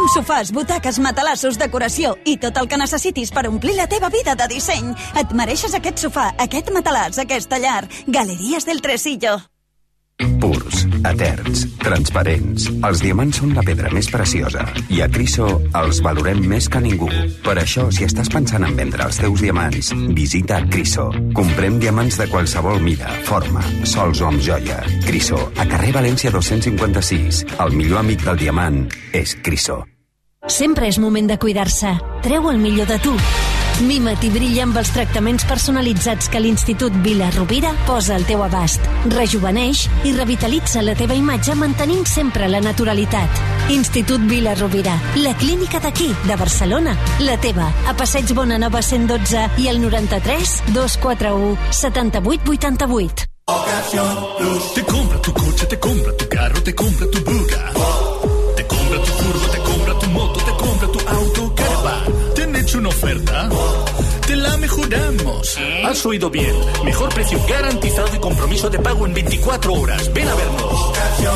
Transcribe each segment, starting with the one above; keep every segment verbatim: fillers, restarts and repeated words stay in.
Som sofàs, butaques, matalassos, decoració i tot el que necessitis per omplir la teva vida de disseny. Et mereixes aquest sofà, aquest matalàs, aquesta llar. Galeries del Tresillo. Purs, eterns, transparents. Els diamants són la pedra més preciosa i a Criso els valorem més que ningú. Per això, si estàs pensant en vendre els teus diamants, visita Criso. Comprem diamants de qualsevol mida, forma, sols o amb joia. Criso, a carrer València dos-cents cinquanta-sis. El millor amic del diamant és Criso. Sempre és moment de cuidar-se. Treu el millor de tu. Mima't i brilla amb els tractaments personalitzats que l'Institut Vila Rovira posa al teu abast. Rejuveneix i revitalitza la teva imatge mantenint sempre la naturalitat. Institut Vila Rovira, la clínica d'aquí, de Barcelona, la teva, a Passeig Bonanova cent dotze i el noranta-tres dos quatre u setanta-vuit vuitanta-vuit. Te compra tu coche, te compra tu carro, te compra tu buga. Te compra tu furgo, te compra tu moto, te compra tu auto, caravan. ¿Te han hecho una oferta? Te la mejoramos. Has oído bien. Mejor precio garantizado y compromiso de pago en veinticuatro horas. Ven a vernos.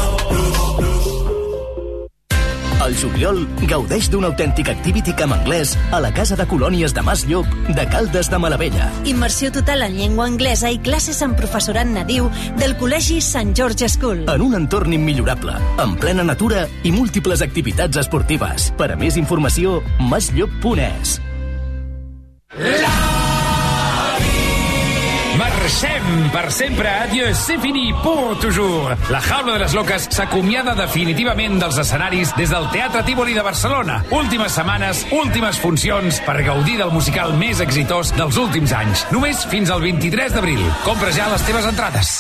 Al juliol, gaudeix d'un autèntic activity camp anglès a la Casa de Colònies de Mas Llop de Caldes de Malavella. Immersió total en llengua anglesa i classes amb professorat nadiu del Col·legi Sant George School. En un entorn immillorable, en plena natura i múltiples activitats esportives. Per a més informació, masllop punt es. Marxem per sempre, adieu, c'est fini pour toujours. La Jaula de les Loques s'acomiada definitivament dels escenaris des del Teatre Tívoli de Barcelona. Últimes setmanes, últimes funcions per gaudir del musical més exitós dels últims anys. Només fins al vint-i-tres d'abril. Compra ja les teves entrades.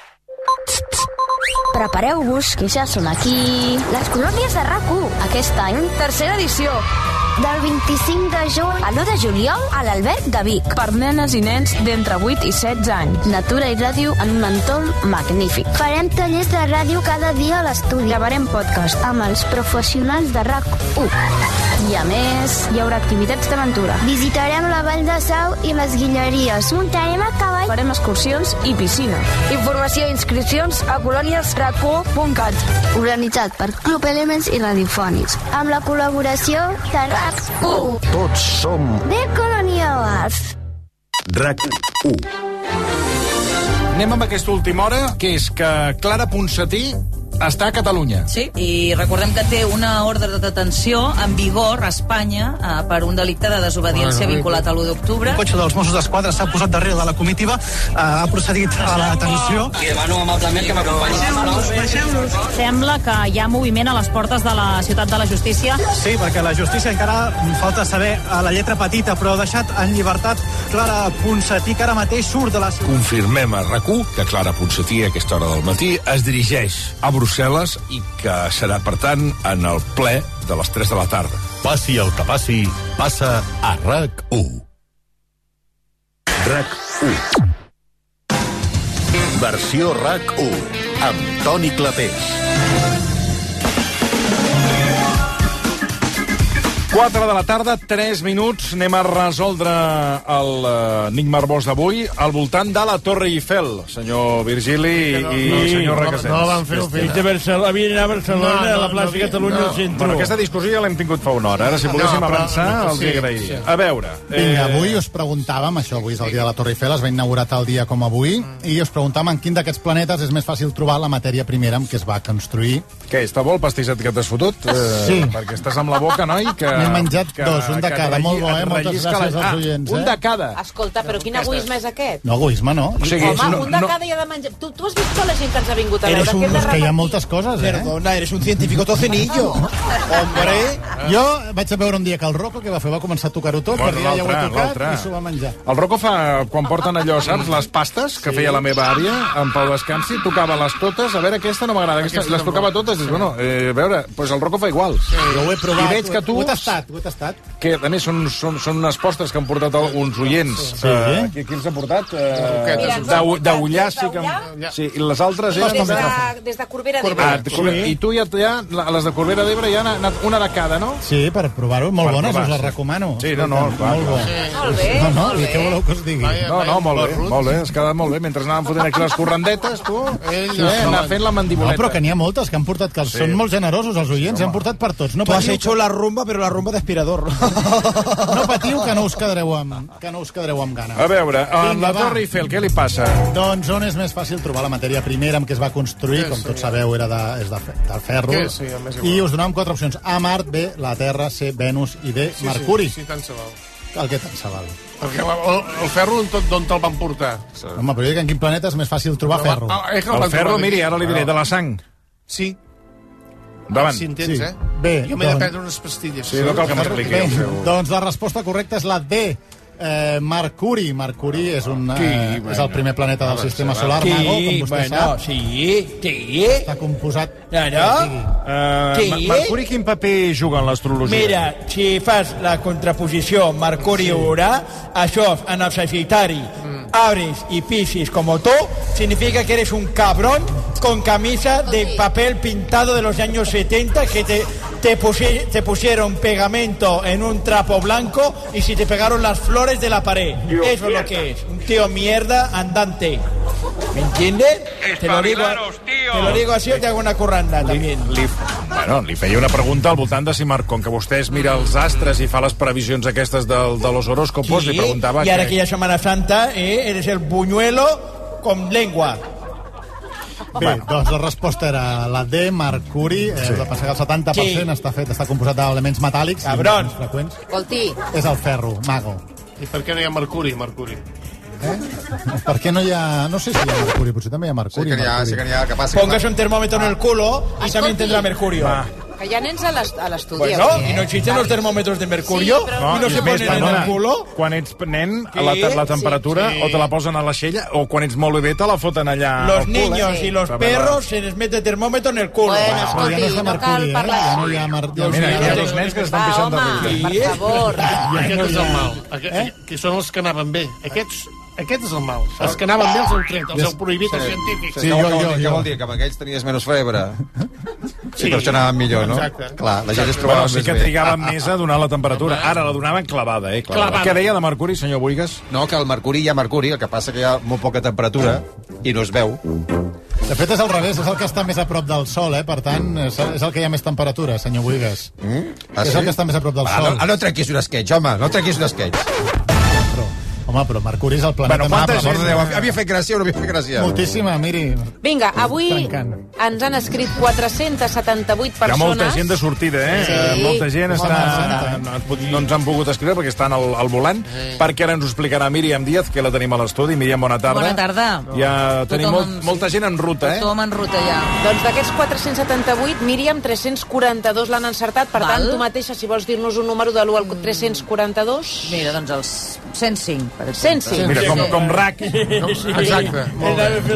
Prepareu-vos, que ja són aquí les colònies de RAC u. Aquest any, tercera edició. Del vint-i-cinc de juny a l'u de juliol a l'Alberg de Vic. Per nenes i nens d'entre vuit i setze anys. Natura i ràdio en un entorn magnífic. Farem tallers de ràdio cada dia a l'estudi. Gravarem podcast amb els professionals de RAC u. I a més, hi haurà activitats d'aventura. Visitarem la Vall de Sau i les Guilleries. Muntarem a cavall. Farem excursions i piscina. Informació i inscripcions a colònies rac u punt cat. Organitzat per Club Elements i Radiofònics. Amb la col·laboració de RAC u. Tots som De Colonials. RAC u. Anem amb aquesta última hora, que és que Clara Ponsatí està a Catalunya. Sí, i recordem que té una ordre de detenció en vigor a Espanya eh, per un delicte de desobediència bueno, vinculat a l'u d'octubre. Un cotxe dels Mossos d'Esquadra s'ha posat darrere de la comitiva, eh, ha procedit a la detenció. I demano amablement que m'acompanyi. Sembla que hi ha moviment a les portes de la ciutat de la justícia. Sí, perquè la justícia encara falta saber a la lletra petita, però ha deixat en llibertat Clara Ponsatí, que ara mateix surt de la ciutat. Confirmem a RAC u que Clara Ponsatí a aquesta hora del matí es dirigeix a Brussel·les i que serà, per tant, en el ple de les tres de la tarda. Passi el que passi, passa a RAC u. RAC u. Versió RAC u, amb Toni Clapés. quatre de la tarda, tres minuts. Anem a resoldre l'enigma arbós d'avui al voltant de la Torre Eiffel, senyor Virgili no, i no, senyor Requesens. No, no van fer-ho fer. De Barcelona, havien anat a Barcelona, no, no, a la plaça no, Catalunya no. Al centre. Bueno, aquesta discussió ja l'hem tingut fa una hora. Ara, si volguéssim no, avançar, no, els sí, agrairia. Sí. A veure... Eh... Vinga, avui us preguntàvem, això avui és el dia de la Torre Eiffel, es va inaugurar tal dia com avui, mm. i us preguntàvem en quin d'aquests planetes és més fàcil trobar la matèria primera amb què es va construir. Què, està bo el pastisset que t'has fotut? Sí. Eh, perquè estàs amb la boca, noi, que... M'he menjat que... un de cada, molt bo, eh? Moltes gràcies als oients, eh? Un de cada. Escolta, però quin egoisme és aquest? No, egoisme no. O sigui, Home, no, un de no... cada i ha de menjar... Tu, tu has vist tota la gent que ens ha vingut a veure? Eres un... Que, és que hi ha moltes coses, eh? Perdona, eres un científico tocenillo. Hombre. Jo vaig a veure un dia que el Rocco, que va fer, va començar a tocar-ho tot, bueno, per dir, ja ho he tocat, i s'ho va menjar. El Rocco fa, quan porten allò, saps, les pastes que sí, feia la meva àvia, en Pau Descansi, tocava les totes, a veure, aquesta no m'agrada, aquesta, les tocava totes, i dius, bueno, eh, a veure, doncs el Rocco fa igual. Sí, jo ho he provat, I veig que tu... Ho he tastat, ho he tastat. Que, a més, són, són, són unes postres que han portat uns oients. Sí. Uh, qui, qui els ha portat? Uh, D'Ullà, sí que... Sí, i les altres... Des de, des de Corbera d'Ebre. Ah, sí. I tu ja, ja, les de Corbera d'Ebre, ja ha anat una de cada, no? no? Sí, per provar-ho. Molt Per bones, provar, us les sí. recomano. Sí, no, no, clar, Molt bo. clar. Sí. Molt bé, No, no, molt i bé. què voleu que us digui? No, no, molt bé, molt bé. Has quedat molt bé. Mentre anàvem fotent aquí les correndetes, tu, eh, anar fent la No, mandiboleta. però que n'hi ha moltes que han portat, que Sí. són molt generosos els oients, Sí, han home. portat per tots. No Tú has patiu, hecho la rumba, pero la rumba de aspirador. no patiu que no us quedareu amb, que no us quedareu amb gana. A veure, en Vinga, la va. Torre Eiffel, què li passa? Doncs on és més fàcil trobar la matèria primera amb què es va construir, Què com és, tots senyor? sabeu, era de, és de, fe- de ferro. Què és, senyor? M'és igual. I us donàvem quatre opcions. A, Mart, B, la Terra, C, Venus i D, Sí, Mercuri. Sí, sí, tant se val. El que tant se val. Perquè la, el, el ferro on tot- d'on te'l van portar? Home, però jo dic en quin planeta és més fàcil trobar Però va- ferro. ah, és que el El van ferro, trobar miri, aquí. ara li diré, de la sang. Sí. Davant. Si entens, Sí. eh? Bé, Jo m'he de doncs- prendre unes pastilles. Sí, no cal que m'expliqui Bé, el seu... doncs la resposta correcta és la D. Eh, Mercuri. Mercuri és, un, eh, Sí, és el primer planeta del Vale, sistema sí, solar, Sí, Mago, com vostè bueno, sap. sí, sí. Està composat... Claro. Uh, Sí. Mercuri quin paper juga en l'astrologia? Mira, si fas la contraposició Mercuri-Urà, això en el Sagitari, Aries y Piscis como tú, significa que eres un cabrón con camisa de papel pintado de los años setenta que te, te, pusi- te pusieron pegamento en un trapo blanco y si te pegaron las flores de la pared. Eso es lo que es, un tío mierda andante. ¿Me entiendes? Te lo digo, te lo digo así o te hago una curranda también. Li, bueno, li feia una pregunta al voltant de si, Marc, com que vostè es mira els astres i fa les previsions aquestes del, de los horòscopos, li preguntava... y ahora que ya es Semana Santa, ¿eh? Eres el buñuelo con lengua. Bé, bueno. doncs la resposta era la D, Mercuri. Eh, sí. Passa que el setanta per cent sí. està fet, està composat d'elements metàl·lics Cabron. i freqüents. Escolti. És el ferro, Mago. I per què no hi ha mercuri, mercuri? Eh? Per què no hi ha... No sé si hi ha mercuri, potser també hi ha mercuri. Sí que n'hi ha, mercuri. sí que n'hi ha, que passa... Póngase un termómetro en el culo y también tendrá mercurio. Va. Que hi ha nens a l'est- a l'estudi. Bueno, avui, ¿y eh? no existen los termómetros de mercurio? Sí, però- ¿Y no i se és més, ponen en perdona, el culo? quan ets nen, Sí, la, la temperatura, sí. o te la posen a l'aixella, o quan ets molt bebè te la foten allà Los al cul, niños eh? y los A veure, perros se les mete termómetro en el culo. Bueno, Però ja escolti, no és de no cal mercuri, eh? parlar. Ja no hi ha... Mer... Ja Mira, hi ha no dos nens que estan Va, pixant de home, riure. per favor. Aquest és el mal. Aquest, eh? Que són els que anaven bé. Aquests, aquest és el mal. Els que anaven bé els heu tret, els heu prohibit els científics. Sí, jo, jo, jo. Què vol dir? Que amb aquells tenies menys febre? Sí, per això anaven millor, no? Exacte. Clar, la gent es Bueno, trobava sí més que bé. trigaven més a donar la temperatura. Ara la donaven clavada, eh? Clavada. Clavada. Què deia de Mercuri, senyor Buigas? No, que al mercuri hi ha mercuri, el que passa que hi ha molt poca temperatura i no es veu. De fet, és al revés, és el que està més a prop del Sol, eh? Per tant, és és el que hi ha més temperatura, senyor Buigas. Mm? Ah, És el que està més a prop del ah, Sol. no, ah, no trequis un sketch, home, no trequis un sketch. Però, home, però Mercuri és el planeta Bueno, més... per l'amor de Déu, havia fet gràcia o no havia fet gràcia? Moltíssima, miri. Vinga, avui Trencant. ens han escrit quatre-centes setanta-vuit Hi ha persones. molta gent de sortida, eh? Sí. Eh, Molta gent està... Setmana No, no ens han pogut escriure perquè estan al, al volant, perquè ara ens ho explicarà Míriam Díaz, que la tenim a l'estudi. Míriam, bona tarda. Bona tarda. Ja tenim Tothom molt, en- molta gent en ruta, eh? Tothom en ruta ja. Doncs d'aquests quatre-cents setanta-vuit, Míriam, tres-cents quaranta-dos l'han encertat. Per Val. tant, tu mateixa, si vols dir-nos un número de l'u al tres-cents quaranta-dos... Mira, doncs els cent cinc, per exemple. cent cinc. Mira, com, com rac. Exacte. Molt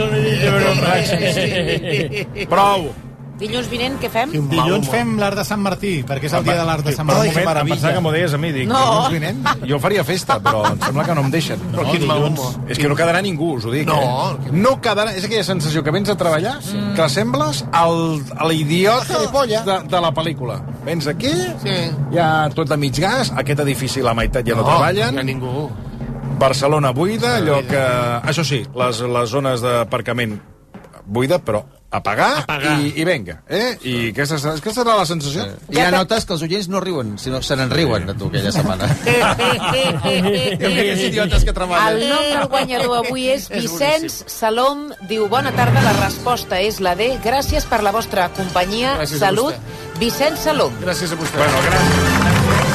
bé. Prou. Dilluns vinent, què fem? Dilluns fem l'art de Sant Martí, perquè és el dia de l'art de Sant Per un Martí. moment em pensava que m'ho deies a mi. Dic, No. dilluns vinent? Jo faria festa, però em sembla que no em deixen. Però quin mal humor. És que no quedarà ningú, us ho dic. No. Eh? No quedarà... És aquella sensació que vens a treballar, mm. que sembles el- a l'idiota de, de la pel·lícula. Vens aquí, Sí. hi ha tot a mig gas, aquest edifici la meitat ja no, No, treballen, hi ha ningú. Barcelona buida, allò que... Això sí, les, les zones d'aparcament buida, però a pagar, A pagar. i, i venga. Eh? I aquesta, aquesta serà la sensació. I ja notes que els oients no riuen, sinó se n'enriuen de tu aquella setmana. I aquells idiotes que El treballen. nom del guanyador avui és Vicenç Salom. Diu, bona tarda, la resposta és la D. Gràcies per la vostra companyia. Gràcies a Salut, Vicenç Salom. Gràcies a vostè. Bueno, gràcies.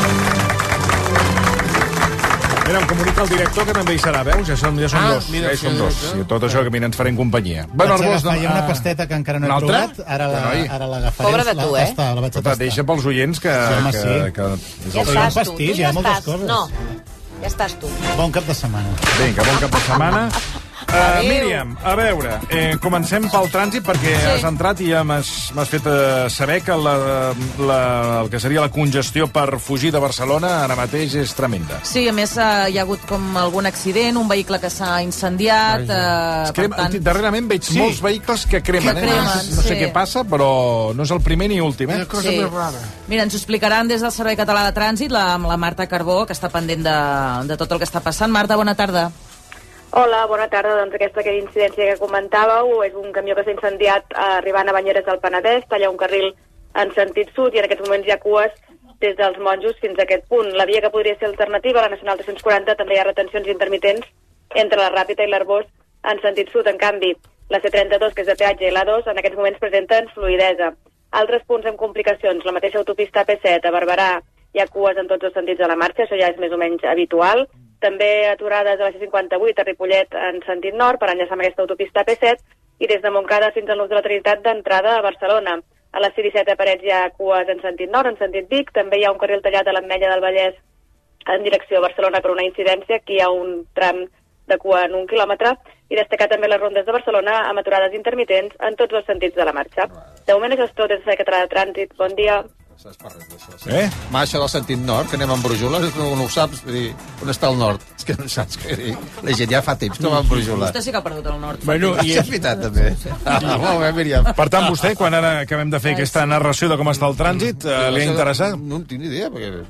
Mira, em comunica el director que també hi serà, veus? Ja som, ja som Ah, dos. mira, ja hi sí, som el dos. director. I tot això que mira, ens farem companyia. Bueno, Vaig el gos... agafar, hi ha una ah, pasteta que encara no he una altra? trobat, ara la- Bueno, i- ara l'agafaré. Pobre de la tu, eh? tastar, la vaig a Escolta, tastar. deixa pels oients que... Sí, home, que, sí. que... Ja Hi ha un estàs tu, pastís, tu hi ja ha moltes estàs. coses. No, ja estàs tu. Bon cap de setmana. Vinga, bon cap de setmana. Uh, Míriam, a veure, eh, comencem pel trànsit perquè Sí. has entrat i ja m'has m'has fet eh, saber que la, la, el que seria la congestió per fugir de Barcelona ara mateix és tremenda. Sí, a més eh, hi ha hagut com algun accident, un vehicle que s'ha incendiat... Eh, Es crema, tant... Darrerament veig sí. molts vehicles que cremen, que eh? cremen, no sé sí. què passa, però no és el primer ni últim, eh? cosa Sí. més rara. Mira, ens ho explicaran des del Servei Català de Trànsit, la, amb la Marta Carbó, que està pendent de, de tot el que està passant. Marta, bona tarda. Hola, bona tarda. Doncs aquesta incidència que comentàveu és un camió que s'ha incendiat eh, arribant a Banyeres del Penedès, talla un carril en sentit sud i en aquests moments hi ha cues des dels Monjos fins a aquest punt. La via que podria ser alternativa, la Nacional tres-cents quaranta, també hi ha retencions intermitents entre la Ràpita i l'Arbós en sentit sud. En canvi, la C trenta-dos, que és de peatge, i l'A dos, en aquests moments presenten fluidesa. Altres punts amb complicacions, la mateixa autopista A P set a Barberà, hi ha cues en tots els sentits de la marxa, això ja és més o menys habitual. També aturades a la C cinquanta-vuit a Ripollet en sentit nord per enllaçar amb aquesta autopista A P set i des de Montcada fins al Nus de la Trinitat d'entrada a Barcelona. A la C disset a Parets hi ha cues en sentit nord, en sentit Vic. També hi ha un carril tallat a l'Ametlla del Vallès en direcció a Barcelona per una incidència. Aquí hi ha un tram de cua en un quilòmetre. I destacar també les rondes de Barcelona amb aturades intermitents en tots els sentits de la marxa. De moment això és tot des del Servei Català de Trànsit. Bon dia. Eh? Ma, això del sentit nord, que anem amb brújoles, no, no ho saps, vull dir, on està el nord? És que no saps què dir. La gent ja fa temps que va amb brújoles. Vostè sí que ha perdut el nord. Bueno, i és veritat, també. Ah, molt bé, Míriam. Per tant, vostè, quan ara acabem de fer aquesta narració de com està el trànsit, eh, li ha interessat? No en tinc ni idea, perquè...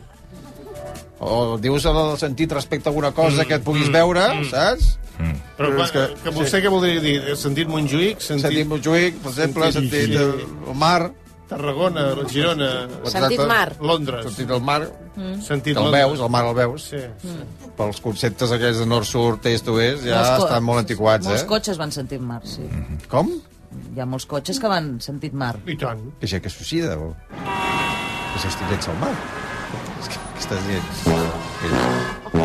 O dius el sentit respecte a alguna cosa que et puguis veure, saps? Però, Però és que, que vostè sí. Què voldria dir? Sentit Montjuïc? Sentit, sentit Montjuïc, per exemple, sentit, sentit el, el mar... Tarragona, Girona... Sentit mar. Londres. Sentit el mar. Mm. Sentit el Londres. veus, el mar el veus. Sí. Mm. Pels conceptes aquells de nord-sud, est-oest, ja Molts estan molt antiquats, molts eh? Molts cotxes van sentit mar, sí. Com? Hi ha molts cotxes que van sentit mar. I tant. Que gent que suïcida, o... Que s'estirets al mar. És que, que estàs dient...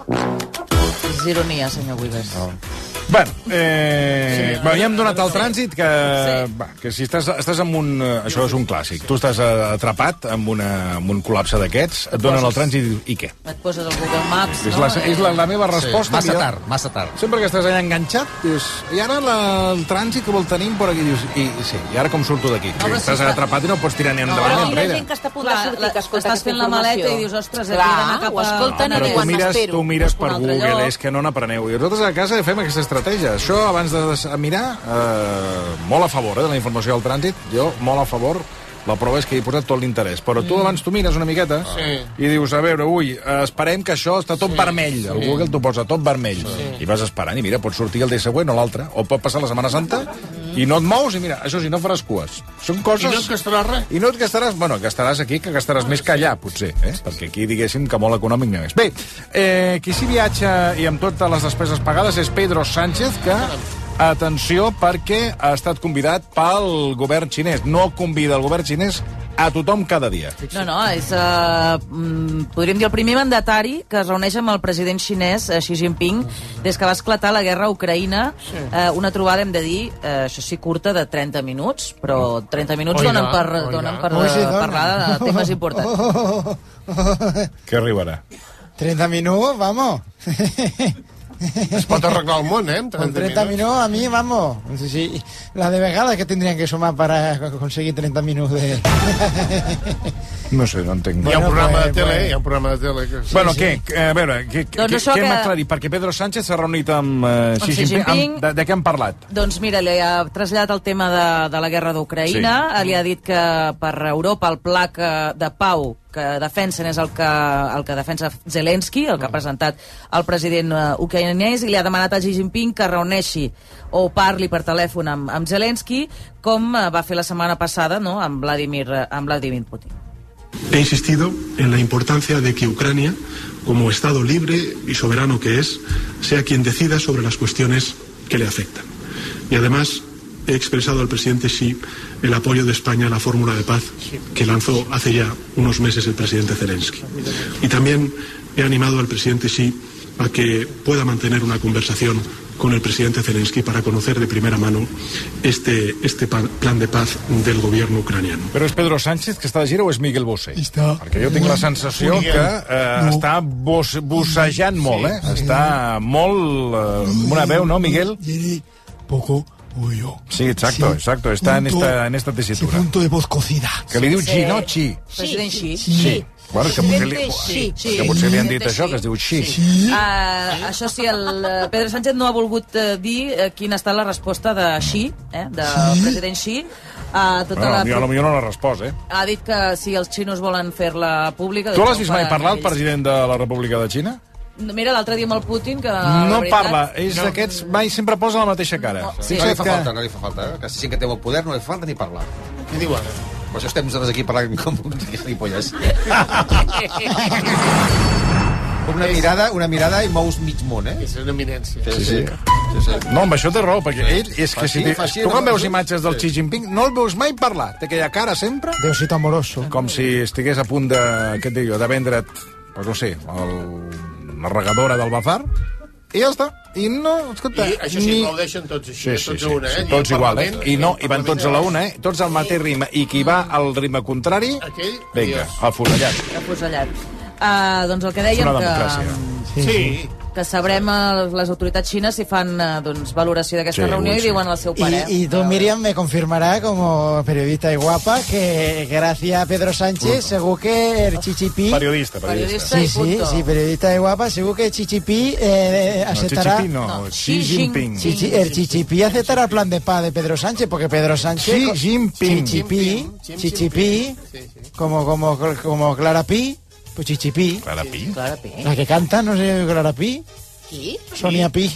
És ironia, senyor Guides. No. Bueno, eh, sí, bueno, ja hem donat el trànsit que, sí. va, que si estàs, estàs amb un... Això és un clàssic. Tu estàs atrapat amb, una, amb un col·lapse d'aquests, et donen el trànsit i què? Et poses al Google Maps, és no? La, és la, la meva resposta. Sí, massa tard, massa tard. Sempre que estàs allà enganxat, dius, i ara la, el trànsit que vol tenim per aquí, dius, i, i sí, i ara com surto d'aquí? No, estàs si atrapat i no pots tirar ni endavant no, ni enrere. Hi ha gent que està a punt de sortir, que escolta estàs fent la maleta i dius, ostres, he d'anar cap a... escolten no, però tu mires, tu mires per Google, lloc. És que no n'apreneu. I nosaltres a casa fem aquesta estratègia. Això, abans de mirar, eh, molt a favor eh, de la informació del trànsit, jo molt a favor, la prova és que hi he posat tot l'interès. Però tu abans tu mires una miqueta sí. i dius, a veure, ui, esperem que això està tot sí. vermell. El sí. Google t'ho posa tot vermell. Sí. I vas esperant, i mira, pot sortir el dia següent o l'altre. O pot passar la Setmana Santa i no et mous, i mira, això sí, no faràs cues. Són coses... I no et gastaràs res. I no et gastaràs... Bueno, gastaràs aquí, que gastaràs més que allà, potser, eh? Perquè aquí, diguéssim, que molt econòmic no és. Bé, eh, qui sí viatja i amb totes les despeses pagades és Pedro Sánchez, que... Atenció, perquè ha estat convidat pel govern xinès. No convida el govern xinès a tothom cada dia. No, no, és, uh, podríem dir, el primer mandatari que es reuneix amb el president xinès, uh, Xi Jinping, des que va esclatar la guerra a Ucraïna. Sí. Uh, una trobada, hem de dir, uh, això sí, curta, de trenta minuts, però trenta minuts oiga, donen per, oiga. donen per uh, parlar de temes importants. Què arribarà? trenta minuts, vamos. Es pot arreglar el món, eh? Con treinta minutos a mí, vamos. Sí, sí. La de vegades que tendrían que sumar para conseguir treinta minutos de... No sé, no entenc. Hi ha un programa pues, de tele, pues... hi ha un programa de tele. Que... Sí, bueno, sí. què? A veure, què, doncs què, què que... hem aclarit? Perquè Pedro Sánchez s'ha reunit amb uh, Xi Jinping. Jinping. De, de què han parlat? Doncs mira, li ha traslladat el tema de, de la guerra d'Ucraïna, sí. Li ha dit que per Europa el pla que, de pau que defensen és el que, el que defensa Zelensky, el que ha presentat el president uh, ucraïnès, i li ha demanat a Xi Jinping que reuneixi o parli per telèfon amb, amb Zelensky, com uh, va fer la setmana passada, no?, amb Vladimir, uh, amb Vladimir Putin. He insistido en la importancia de que Ucrania, como Estado libre y soberano que es, sea quien decida sobre las cuestiones que le afectan. Y además he expresado al presidente Xi el apoyo de España a la fórmula de paz que lanzó hace ya unos meses el presidente Zelensky. Y también he animado al presidente Xi a que pueda mantener una conversación con el presidente Zelensky para conocer de primera mano este, este plan de paz del gobierno ucraniano. Però és Pedro Sánchez que està de gira o és Miguel Bosé? Està... Perquè jo tinc la sensació que eh, no. està bos, bossejant molt, eh? Sí. Està molt... Eh, amb una veu, no, Miguel? Poco... Uy, yo. Sí, exacto, sí. exacto. Está punto, en, esta, en esta tesitura. Sí, punto de voz cocida. Que li diu Xi, no? Xi. President Xi. Sí. Bueno, que potser, li, sí, sí. que potser li han dit això, que es diu Xi. Sí. Uh, això sí, el Pedro Sánchez no ha volgut uh, dir uh, quina ha estat la resposta de Xi, eh, del sí. president Xi. Uh, tota no, la... Jo potser no l'ha respost, eh? Ha dit que si els xinos volen fer-la pública... Tu l'has vist mai parlar, el president de la República de Xina? Mira, l'altre dia amb el Putin, que... No parla, és no. d'aquests... Mai sempre posa la mateixa cara. No, sí. no li fa que... falta, no li fa falta. Eh? Que si que té el poder no li fa falta ni parlar. Què diu ara? Per això estem nosaltres aquí parlant com gilipolles. Una mirada, una mirada i mous mig món, eh? És una eminència. Sí, sí. sí, sí. No, amb això té raó, perquè ell és que si... Tu quan veus imatges del Xi Jinping no el veus mai parlar. Té aquella cara sempre... Deusito amoroso. Com si estigués a punt de... Què et dic jo? De vendre't, pues no sé, el... la regadora del bazar, i ja està. I no, escolta... I això sí, ni... no ho deixen tots així, sí, sí, tots a una, eh? Sí, tots igual, eh? I no, i van tots a la una, eh? Tots al mateix ritme. I qui va al ritme contrari, aquell, vinga, afusellat. Afusellat. Uh, doncs el que dèiem és una que... democràcia. Sí. sí. que sabrem les autoritats xines si fan doncs, valoració d'aquesta sí, reunió i diuen el seu parer. Y, y tú, Miriam, me confirmará como periodista y guapa que gracias a Pedro Sánchez, según que el Chichipí... Periodista, periodista. Sí, sí, sí, periodista y guapa, según que el Chichipí eh, aceptará... No, Chichipí no, no Xi Jinping. Chichi, el Chichipí aceptará el plan de paz de Pedro Sánchez, porque Pedro Sánchez... Xi Jinping. Chichipí, Chichipí, como, como, como Clara Pi... Pues Chichipí. Clara Pi. Clara Pi. La que canta, no sé, Clara Pi. ¿Qui? Sonia Pi.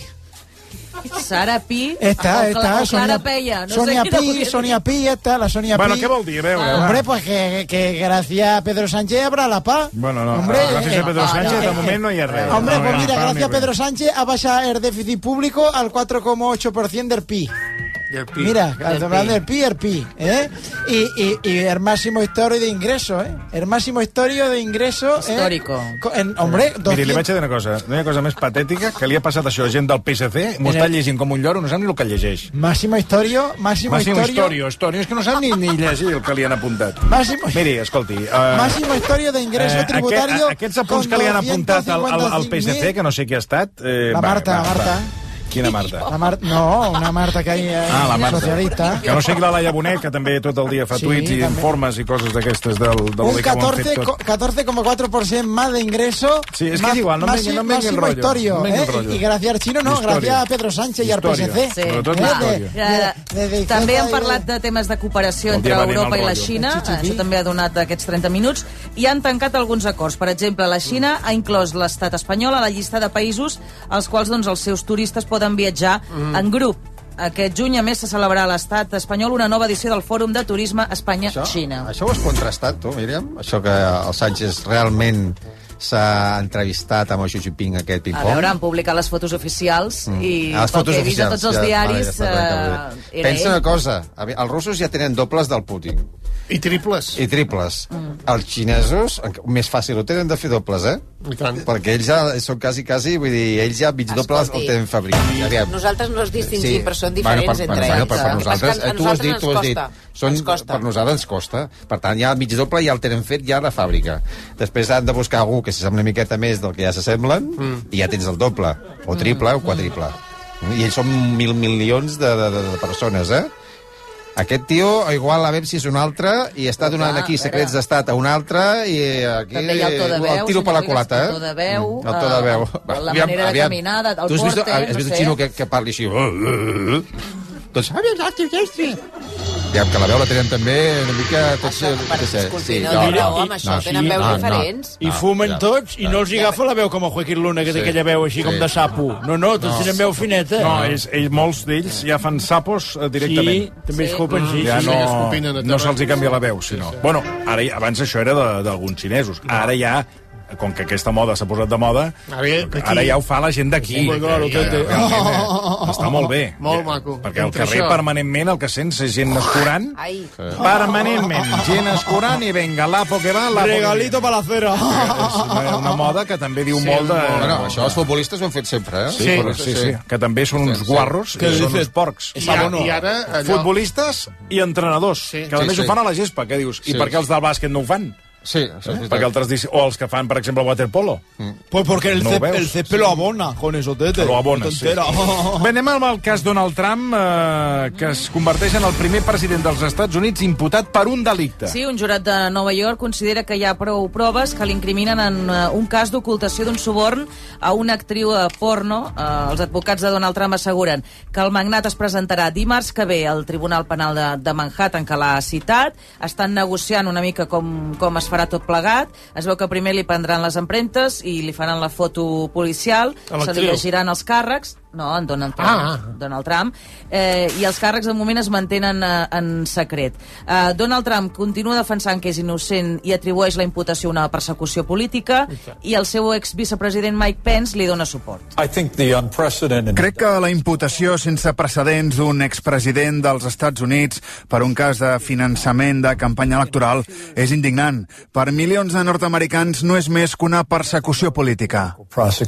Sara Pi. Esta, o esta. o Sonia, Clara Peya. No Sonia sé Pi, Sonia Pi, esta, la Sonia bueno, Pi. Bueno, ¿qué vol dir? A veure, Hombre, pues que, que gracias a Pedro Sánchez habrá la paz. Bueno, no, Hombre, gracias a Pedro eh, Sánchez, eh, de moment no hi ha res. Hombre, no, pues no, mira, no, gracias a Pedro Sánchez ha bajado el déficit público al cuatro coma ocho por ciento del P I B. Del P I. Mira, hablando del P I, el P I, ¿eh? Y, y, y el máximo histórico de ingresos, ¿eh? El máximo histórico de ingresos... Histórico. Eh? En, hombre, doscientos... Miri, li vaig dir una cosa. No hi ha cosa més patètica que li ha passat això a gent del P S C, m'ho està llegint com un lloro, no sap ni el que llegeix. Máximo histórico, máximo, máximo histórico... Máximo histórico, és que no sap ni, ni llegir el que li han apuntat. Máximo... Miri, escolti... Uh, máximo histórico de ingreso eh, tributario... Aquest, aquests apunts que li han apuntat al, al, al P S C, que no sé qui ha estat... Eh, la Marta, va, va, Marta... Va. Quina Marta? La Mar... No, una Marta que hi ha ah, la Marta. socialista. Que no sigui la Laia Bonet, que també tot el dia fa sí, tuits i també. informes i coses d'aquestes del, del un catorce coma cuatro por ciento más de ingreso. Sí, es que es igual, no me venga el rollo. Historio, no ¿eh? el rollo. Y gracias al chino, no, Historia. gracias a Pedro Sánchez i al P S C. Sí. Però tot ah, de, de, de, també han parlat de temes de cooperació entre Europa i la Xina, això també ha donat aquests trenta minuts, i han tancat alguns acords. Per exemple, la Xina ha inclòs l'estat espanyol a la llista de països als quals doncs, els seus turistes poden viatjar mm. en grup. Aquest juny, a més, se celebrarà a l'estat espanyol una nova edició del Fòrum de Turisme Espanya-Xina. Això, això ho has contrastat, tu, Míriam? Això que el Sánchez realment s'ha entrevistat amb el Xi Jinping, aquest ping-pong? A veure, han publicat les fotos oficials mm. i ah, les pel fotos que he vist a tots els ja, diaris ah, ja està, eh, pensa una cosa, els russos ja tenen dobles del Putin. I triples. I triples. Mm. Els xinesos, més fàcil ho tenen de fer dobles, eh? I tant. Perquè ells ja són quasi, quasi, vull dir, ells ja mig doble el tenen fabricat. Nosaltres no els distingim, sí. però són diferents bueno, per, entre bueno, ells. Per, per nosaltres, a tu has dit, tu has dit, són, ens costa. Per nosaltres ens costa. Per tant, ja mig doble ja el tenen fet ja a la fàbrica. Després han de buscar algú que s'assembla una miqueta més del que ja s'assemblen mm. i ja tens el doble, o triple, mm. o quadriple. I ells són mil milions de, de, de persones, eh? Aquest tio, igual a veure si és un altre, i està donant aquí secrets d'estat a un altre, i aquí també hi ha el to de veu, el tiro per la culata, eh? El to de veu, el to de veu. la aviam, manera aviam. de caminar, el porte, tu has vist, no has vist sé. el xino que, que parli així? Doncs, aviam, que la veu la tenen també una mica... Tots, sí, no, no, no, amb això tenen veus diferents. I fumen tots, i no els agafa la veu com a Joaquín Luna, que té aquella veu així com de sapo. No, no, tots tenen veu fineta. No, ells, molts d'ells ja fan sapos directament. Sí, també escupen, sí. Ja no, no se'ls hi canvia la veu, sinó... Bueno, ara, abans això era d'alguns xinesos. Ara ja com que aquesta moda s'ha posat de moda, ara ja ho fa la gent d'aquí. Sí, claro, ja, ja, realment, eh, està molt bé. Molt maco. Perquè al Entre carrer això. permanentment el que sents és gent escurant, permanentment, gent escurant i venga, l'apo que va, l'apo Regalito para la cera. És una, una moda que també diu Sí, molt de... Bueno, això els futbolistes ho han fet sempre, eh? Sí, sí, sí, sí, que també són uns guarros Què i són dices? uns porcs. I ara- i ara allò- Futbolistes i entrenadors, que a Sí, més sí. ho fan a la gespa, què dius? I Sí. per què els del bàsquet no ho fan? Sí, això és Eh? Perquè altres dis... O els que fan, per exemple, waterpolo. Pues porque el, No C- ho veus? el C P lo abona con eso, tete. Lo abones, sí. Tontera. Bé, anem amb el cas Donald Trump, eh, que es converteix en el primer president dels Estats Units imputat per un delicte. Sí, un jurat de Nova York considera que hi ha prou proves que l'incriminen en uh, un cas d'ocultació d'un suborn a una actriu uh, porno. Uh, els advocats de Donald Trump asseguren que el magnat es presentarà dimarts que ve al Tribunal Penal de, de Manhattan, que l'ha citat. Estan negociant una mica com, com es farà tot plegat. Es veu que primer li prendran les empremtes i li faran la foto policial, A se li l'actriu. llegiran els càrrecs. No, en Donald Trump. Ah. Donald Trump. Eh, I els càrrecs, de moment, es mantenen eh, en secret. Eh, Donald Trump continua defensant que és innocent i atribueix la imputació a una persecució política, i el seu ex-vicepresident Mike Pence li dona suport. Crec que la imputació sense precedents d'un expresident dels Estats Units per un cas de finançament de campanya electoral és indignant. Per milions de nord-americans no és més que una persecució política.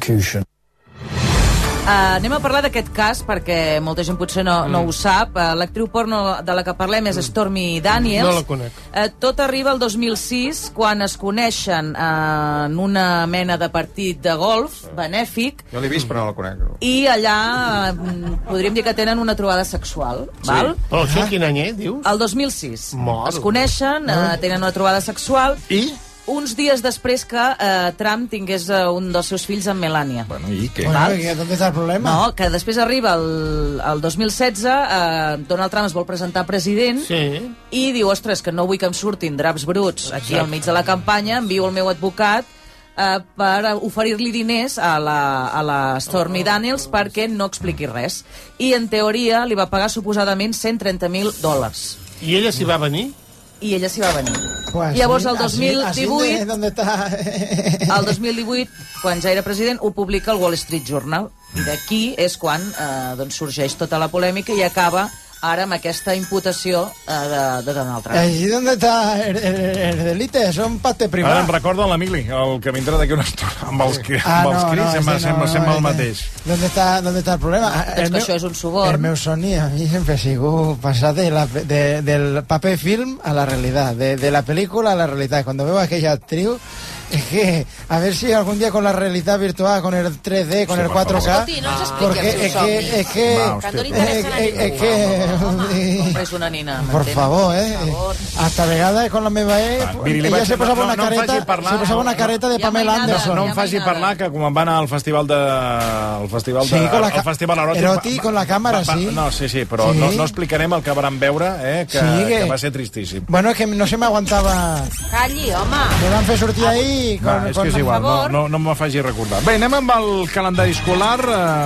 Uh, anem a parlar d'aquest cas perquè molta gent potser no, no ho sap. Uh, L'actriu porno de la que parlem és Stormy Daniels. No la conec. Uh, tot arriba al dos mil sis, quan es coneixen uh, en una mena de partit de golf benèfic, Jo l'he vist, però no la conec. i allà uh, podríem dir que tenen una trobada sexual. Val? Però això quin any, eh, dius? El dos mil sis. Mare. Es coneixen, uh, tenen una trobada sexual. I? Uns dies després que uh, Trump tingués uh, un dels seus fills amb Melania. Bueno, i què? Bueno, ¿dónde está el problema? No, que després arriba el, el dos mil setze, eh, Donald Trump es vol presentar president Sí. i diu, ostres, que no vull que em surtin draps bruts aquí al mig de la campanya, envio el meu advocat eh, per oferir-li diners a la, a la Stormy Daniels perquè no expliqui res. I, en teoria, li va pagar suposadament cent trenta mil dòlars. I ella s'hi va venir? I ella s'hi va venir. Pues I llavors, así- el dos mil así- divuit... así de- ¿dónde está? El dos mil divuit, quan ja era president, ho publica el Wall Street Journal. I d'aquí és quan eh, doncs sorgeix tota la polèmica i acaba ara amb aquesta imputació eh, de, de Donald Trump. ¿Allí dónde está el, el, el delito? Son parte Ara privada. em recorda l'Emili, el que vindrà d'aquí una estona, amb els, cri- Ah, amb els no, crits, no, sembla, ese no, sembla, no, sembla el ese- mateix. ¿Dónde está, dónde está el problema? És que meu- això és un suborn. El meu somni a mi sempre ha sigut passar de la, de, del paper film a la realidad, de, de la película a la realidad. Cuando veo a aquella actriz, es que a ver si algún día con la realidad virtual, con el tres D, con Sí, el por cuatro K, favor. Escolti, no ens expliqui porque el seu es que, somni. es que, Va, Que no li es, interessa a es, ningú. es que, Hombre, és una nina, por m'entén? favor, eh, hasta vegades con la meva E, Miri, li ella vaig- se posava no, una no em faci careta, parlar, se posava una no, careta de Ja Pamela mai nada. Anderson. No em Ja faci mai nada. parlar que quan van al festival de... El festival de... Sí, con la ca- el festival eròtic... eròtic, con la càmera, va, va, sí. No, sí, sí, però Sí. no, no explicarem el que vàrem veure, eh, que, Sí, que- que va ser tristíssim. Bueno, es que no se me aguantaba. Calli, home. Me van fer sortir ahí con, Va, és con que és igual, no, no, no me faci recordar. Bé, anem amb el calendari escolar.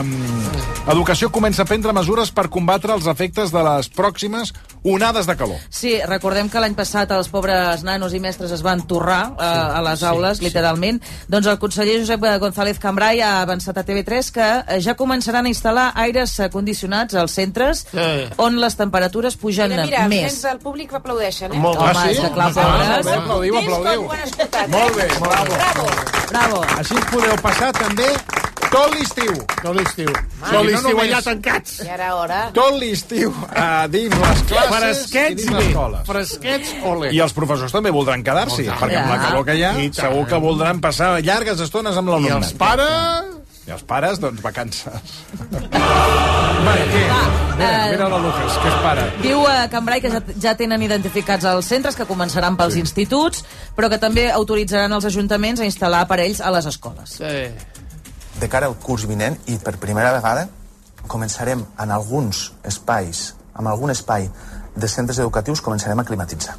Eh, Educació comença a prendre mesures per combatre els efectes de les pròximes onades de calor. Sí, recordem que l'any passat els pobres nanos i mestres es van torrar eh, a les aules, sí. literalment. Doncs el conseller Josep González Cambray ha avançat a T V tres que eh, ja començaran a instal·lar aires condicionats als centres Sí. on les temperatures pugen Mira, mira, els més. nens del públic aplaudeixen, eh? Molt Home, ah, sí? és que clar, Ah, pobres. molt bé, aplaudiu, Tens aplaudiu. com ho han escoltat, eh? Molt bé, bravo. Bravo. Bravo. Així podeu passar també tot l'estiu. Tot l'estiu. Sí, Tot no l'estiu només- allà tancats. Ja era hora. Tot l'estiu a dins les classes i Fresquets dins bé. les escoles. Fresquets, ole. I els professors també voldran quedar-s'hi, Oh, perquè amb la ja. calor que hi ha, I tant. segur que voldran passar llargues estones amb I l'alumnat. els pares... I els pares, doncs, vacances. Va, què? Mira, eh, mira la Lucas, que és pare. Diu a Cambrai que ja, ja tenen identificats els centres, que començaran pels sí. instituts, però que també autoritzaran els ajuntaments a instal·lar aparells a les escoles. Sí. De cara al curs vinent, i per primera vegada, començarem en alguns espais, en algun espai de centres educatius, començarem a climatitzar.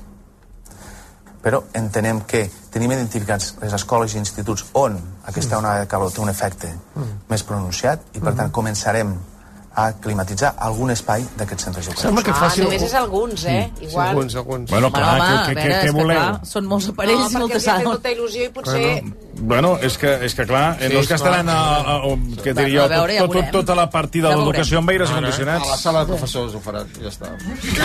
Però entenem que tenim identificats les escoles i instituts on aquesta onada de calor té un efecte mm. més pronunciat i, per tant, començarem a climatitzar algun espai d'aquests centres educatius. Sembla que faci... Ah, només és alguns, eh? Mm. Igual. Sí, alguns, alguns. Bueno, clar, home, què, què, què voleu? Clar, són molts aparells no, i moltes sales. No, perquè els ha fet molta il·lusió i potser... Bueno, bueno és, que, és que clar, sí, no és que estaran a, a, a, que diria, a veure, ja tot, tot, tota la partida de l'educació amb aires condicionats. A la sala de professors ho faran, ja està.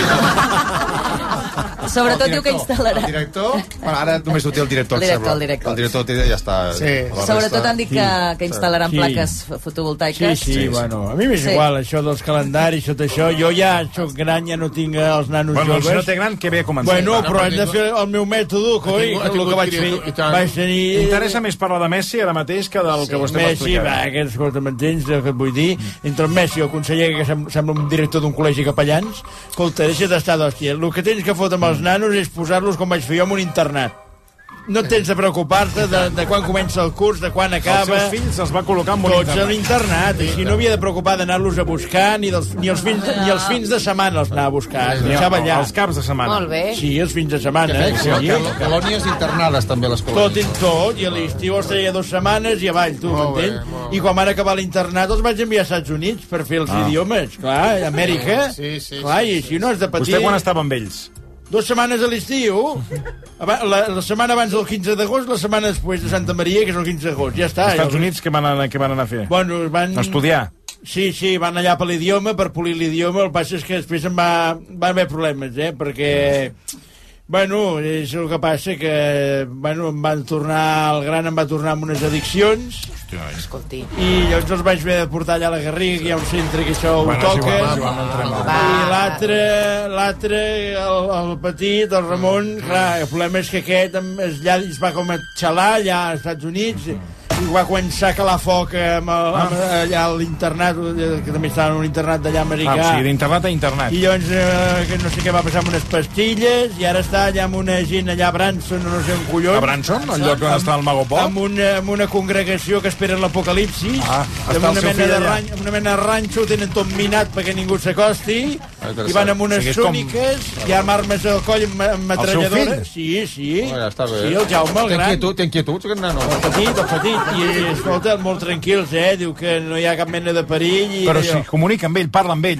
Sobretot diu que instal·larà. El director, bueno, ara només ho té el director, el director, el director. El director té, ja està. Sí. Sobretot han dit que, que instal·laran sí. plaques fotovoltaiques. Sí, sí, sí, bueno, a mi m'és sí. igual, això dels calendaris, tot això, jo ja soc gran, ja no tinc els nanos bueno, joves. Bueno, si no té gran, que bé a començar. Bueno, però hem de fer el meu mètode, coi, el que vaig fer, vaig tenir... Interessa més parlar de Messi ara mateix que del sí. que vostè m'ha explicat. Messi, va, que escolta, m'entens el que et vull dir? Entre el Messi i el conseller, que sembla un director d'un col·legi capellans, escolta, deixa d'estar d'hòstia. El que tens que fotre amb els nanos és posar-los com vaig fer jo en un internat. No tens de preocupar-te de, de quan comença el curs, de quan acaba... Els seus fills els va col·locar en un tots internat. Tots a l'internat. Així no havia de preocupar d'anar-los a buscar, ni, dels, ni, els fins, ni els fins de setmana els anava a buscar. Els deixava allà. Els caps de setmana. Molt bé. Sí, els fins de setmana. Eh? Sí, sí. Colònies internades, també, les colònies. Tot, tot. I a l'estiu els treia dues setmanes i avall, tu, m'entens? I quan van acabar l'internat els vaig enviar als Estats Units per fer els ah. idiomes. Clar, Amèrica. Sí, sí. Clar, i així no has de patir. Vostè quan estava amb ells? Dues setmanes a l'estiu, la, la setmana abans del quinze d'agost, la setmana després de Santa Maria, que és el quinze d'agost, ja està. Als Estats Units què van anar, què van anar a fer? Bueno, van... Estudiar? Sí, sí, van allà per l'idioma, per polir l'idioma, el que passa és que després em va, van haver problemes, eh, perquè... Bueno, és el que passa que, bueno, em van tornar, el gran em va tornar amb unes addiccions. Hòstia, escolti. I llavors els vaig haver de portar allà a la Garriga, que hi ha un centre que això ho bueno, toca. Si va, va, va, I l'altre, l'altre, el, el petit, el Ramon, clar, el problema és que aquest es, ja es va com a xalar allà als Estats Units, i va començar a calar foc amb el, amb, allà a l'internat, que també estava en un internat d'allà americà. Ah, sí, d'internat a internat. I llavors, eh, que no sé què va passar amb unes pastilles, i ara està allà amb una gent allà a Branson, no sé on collons. A Branson? El lloc on està el Mago Pop? Amb una, amb una congregació que espera l'apocalipsi. Ah, està el seu fill allà. Rany, amb una mena de ranxo, ho tenen tot minat perquè ningú s'acosti, ah, i van amb unes o sigui, túniques, com... i amb armes al coll amb metralladores. Sí, sí. Oh, ja està bé. Sí, el Jaume, el gran. Té inquietud, té inquietud, aquest nano. El petit, el petit. I, escolta, molt tranquils, eh? Diu que no hi ha cap mena de perill. I però si comunica amb ell, parla amb ell.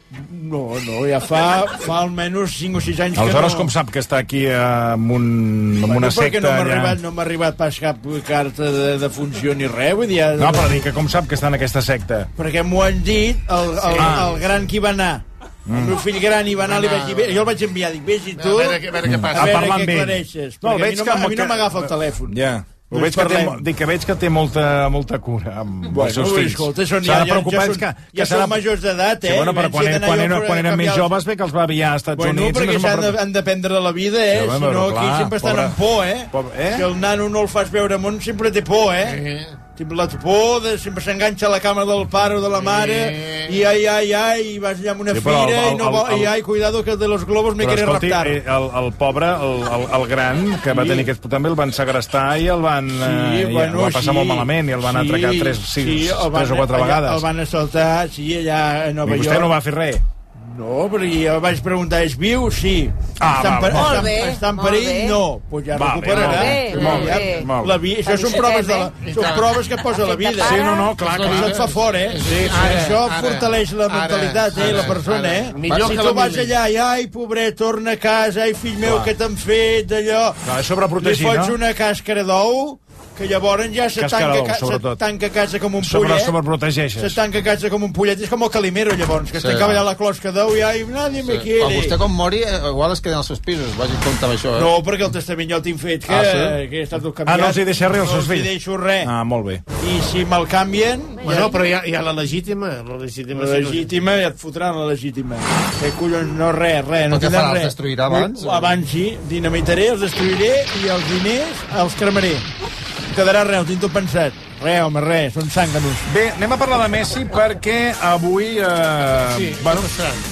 No, no, ja fa, fa almenys cinc o sis anys aleshores, que no... Aleshores, com sap que està aquí eh, amb, un, amb bueno, una secta... No m'ha allà... arribat, no m'ha arribat pas cap carta de, de funció ni res, vull dir... No, però dic que com sap que està en aquesta secta? Perquè m'ho han dit el, el, sí. el gran qui va anar. Mm. El meu fill gran hi va anar, li vaig dir, jo el vaig enviar, dic, vés i tu, a veure, a veure què passa. A veure què aclareixes, no, perquè a mi no, a mi no m'agafa el telèfon. Ja. Ho veig que, té, dic que veig que té molta, molta cura amb bueno, els seus fills. Escolta, són, ja, ja, ja, són, que, ja són majors d'edat, eh? Sí, bueno, però quan, quan, quan, eren, quan eren més joves bé que els va aviar als Estats bueno, Units. Bueno, perquè s'han de, han de prendre la vida, eh? Sí, si no, aquí clar, sempre estan pobre, amb por, eh? Pobre, eh? Si el nano no el fas veure món, sempre té por, eh? Sí. Sempre la por, de, sempre s'enganxa a la cama del pare o de la mare, sí. I ai, ai, ai, i vas allà amb una sí, fira, el, el, i no vol, el, el, i ai, cuidado que el de los globos me quiere raptar. Eh, el, el pobre, el, el, el gran, que sí. va tenir aquest... També el van segrestar i el van... Sí, eh, bueno, el va passar sí. molt malament i el van sí, atracar tres, sis, sí, van, tres o quatre allà, vegades. El van assaltar, sí, allà a Nova York. I vostè no va fer res? No, però jo vaig preguntar, és viu? Sí. Ah, està, va, està, està, està en perill? No. Pues ja va, recuperarà. Bé, molt bé, molt bé. La vi... Això són proves, de la... són proves que et posa la vida. Sí, no, no, clar, clar. Això et fa fort, eh? Sí, sí. Això ara, fortaleix la mentalitat, ara, eh, la persona, ara. eh? Millor si tu vas allà, i ai, pobret, torna a casa, ai, fill meu, què t'han fet, allò... Clar, sobreprotegir, no? Li fots una càscara d'ou, que llavors ja se tanca, se tanca a casa com un Sobre, pollet. Sobreprotegeixes. Se tanca a casa com un pollet. És com el Calimero, llavors, que sí. es tancava allà la closca d'ou i ai, nadie sí. me quiere. Quan vostè com mori, igual es queden als seus pisos. Vagi compte amb això, eh? No, perquè el testament ja el tinc fet, que, ah, sí? que he estat tot canviat. Ah, no els hi deixa res als seus fills? No els hi deixo res. Ah, molt bé. I si me'l canvien... Bueno, ja... però hi ha, hi ha la legítima. La legítima, la legítima, ja et fotran la legítima. Que collons, no res, res. No què farà, els destruirà abans? Abans sí, dinamitaré, els destruiré i els diners els cremaré. Quedarà res, ho tinc tot pensat. Res, home, res, són zànganos. Bé, anem a parlar de Messi perquè avui... Eh, sí, bueno,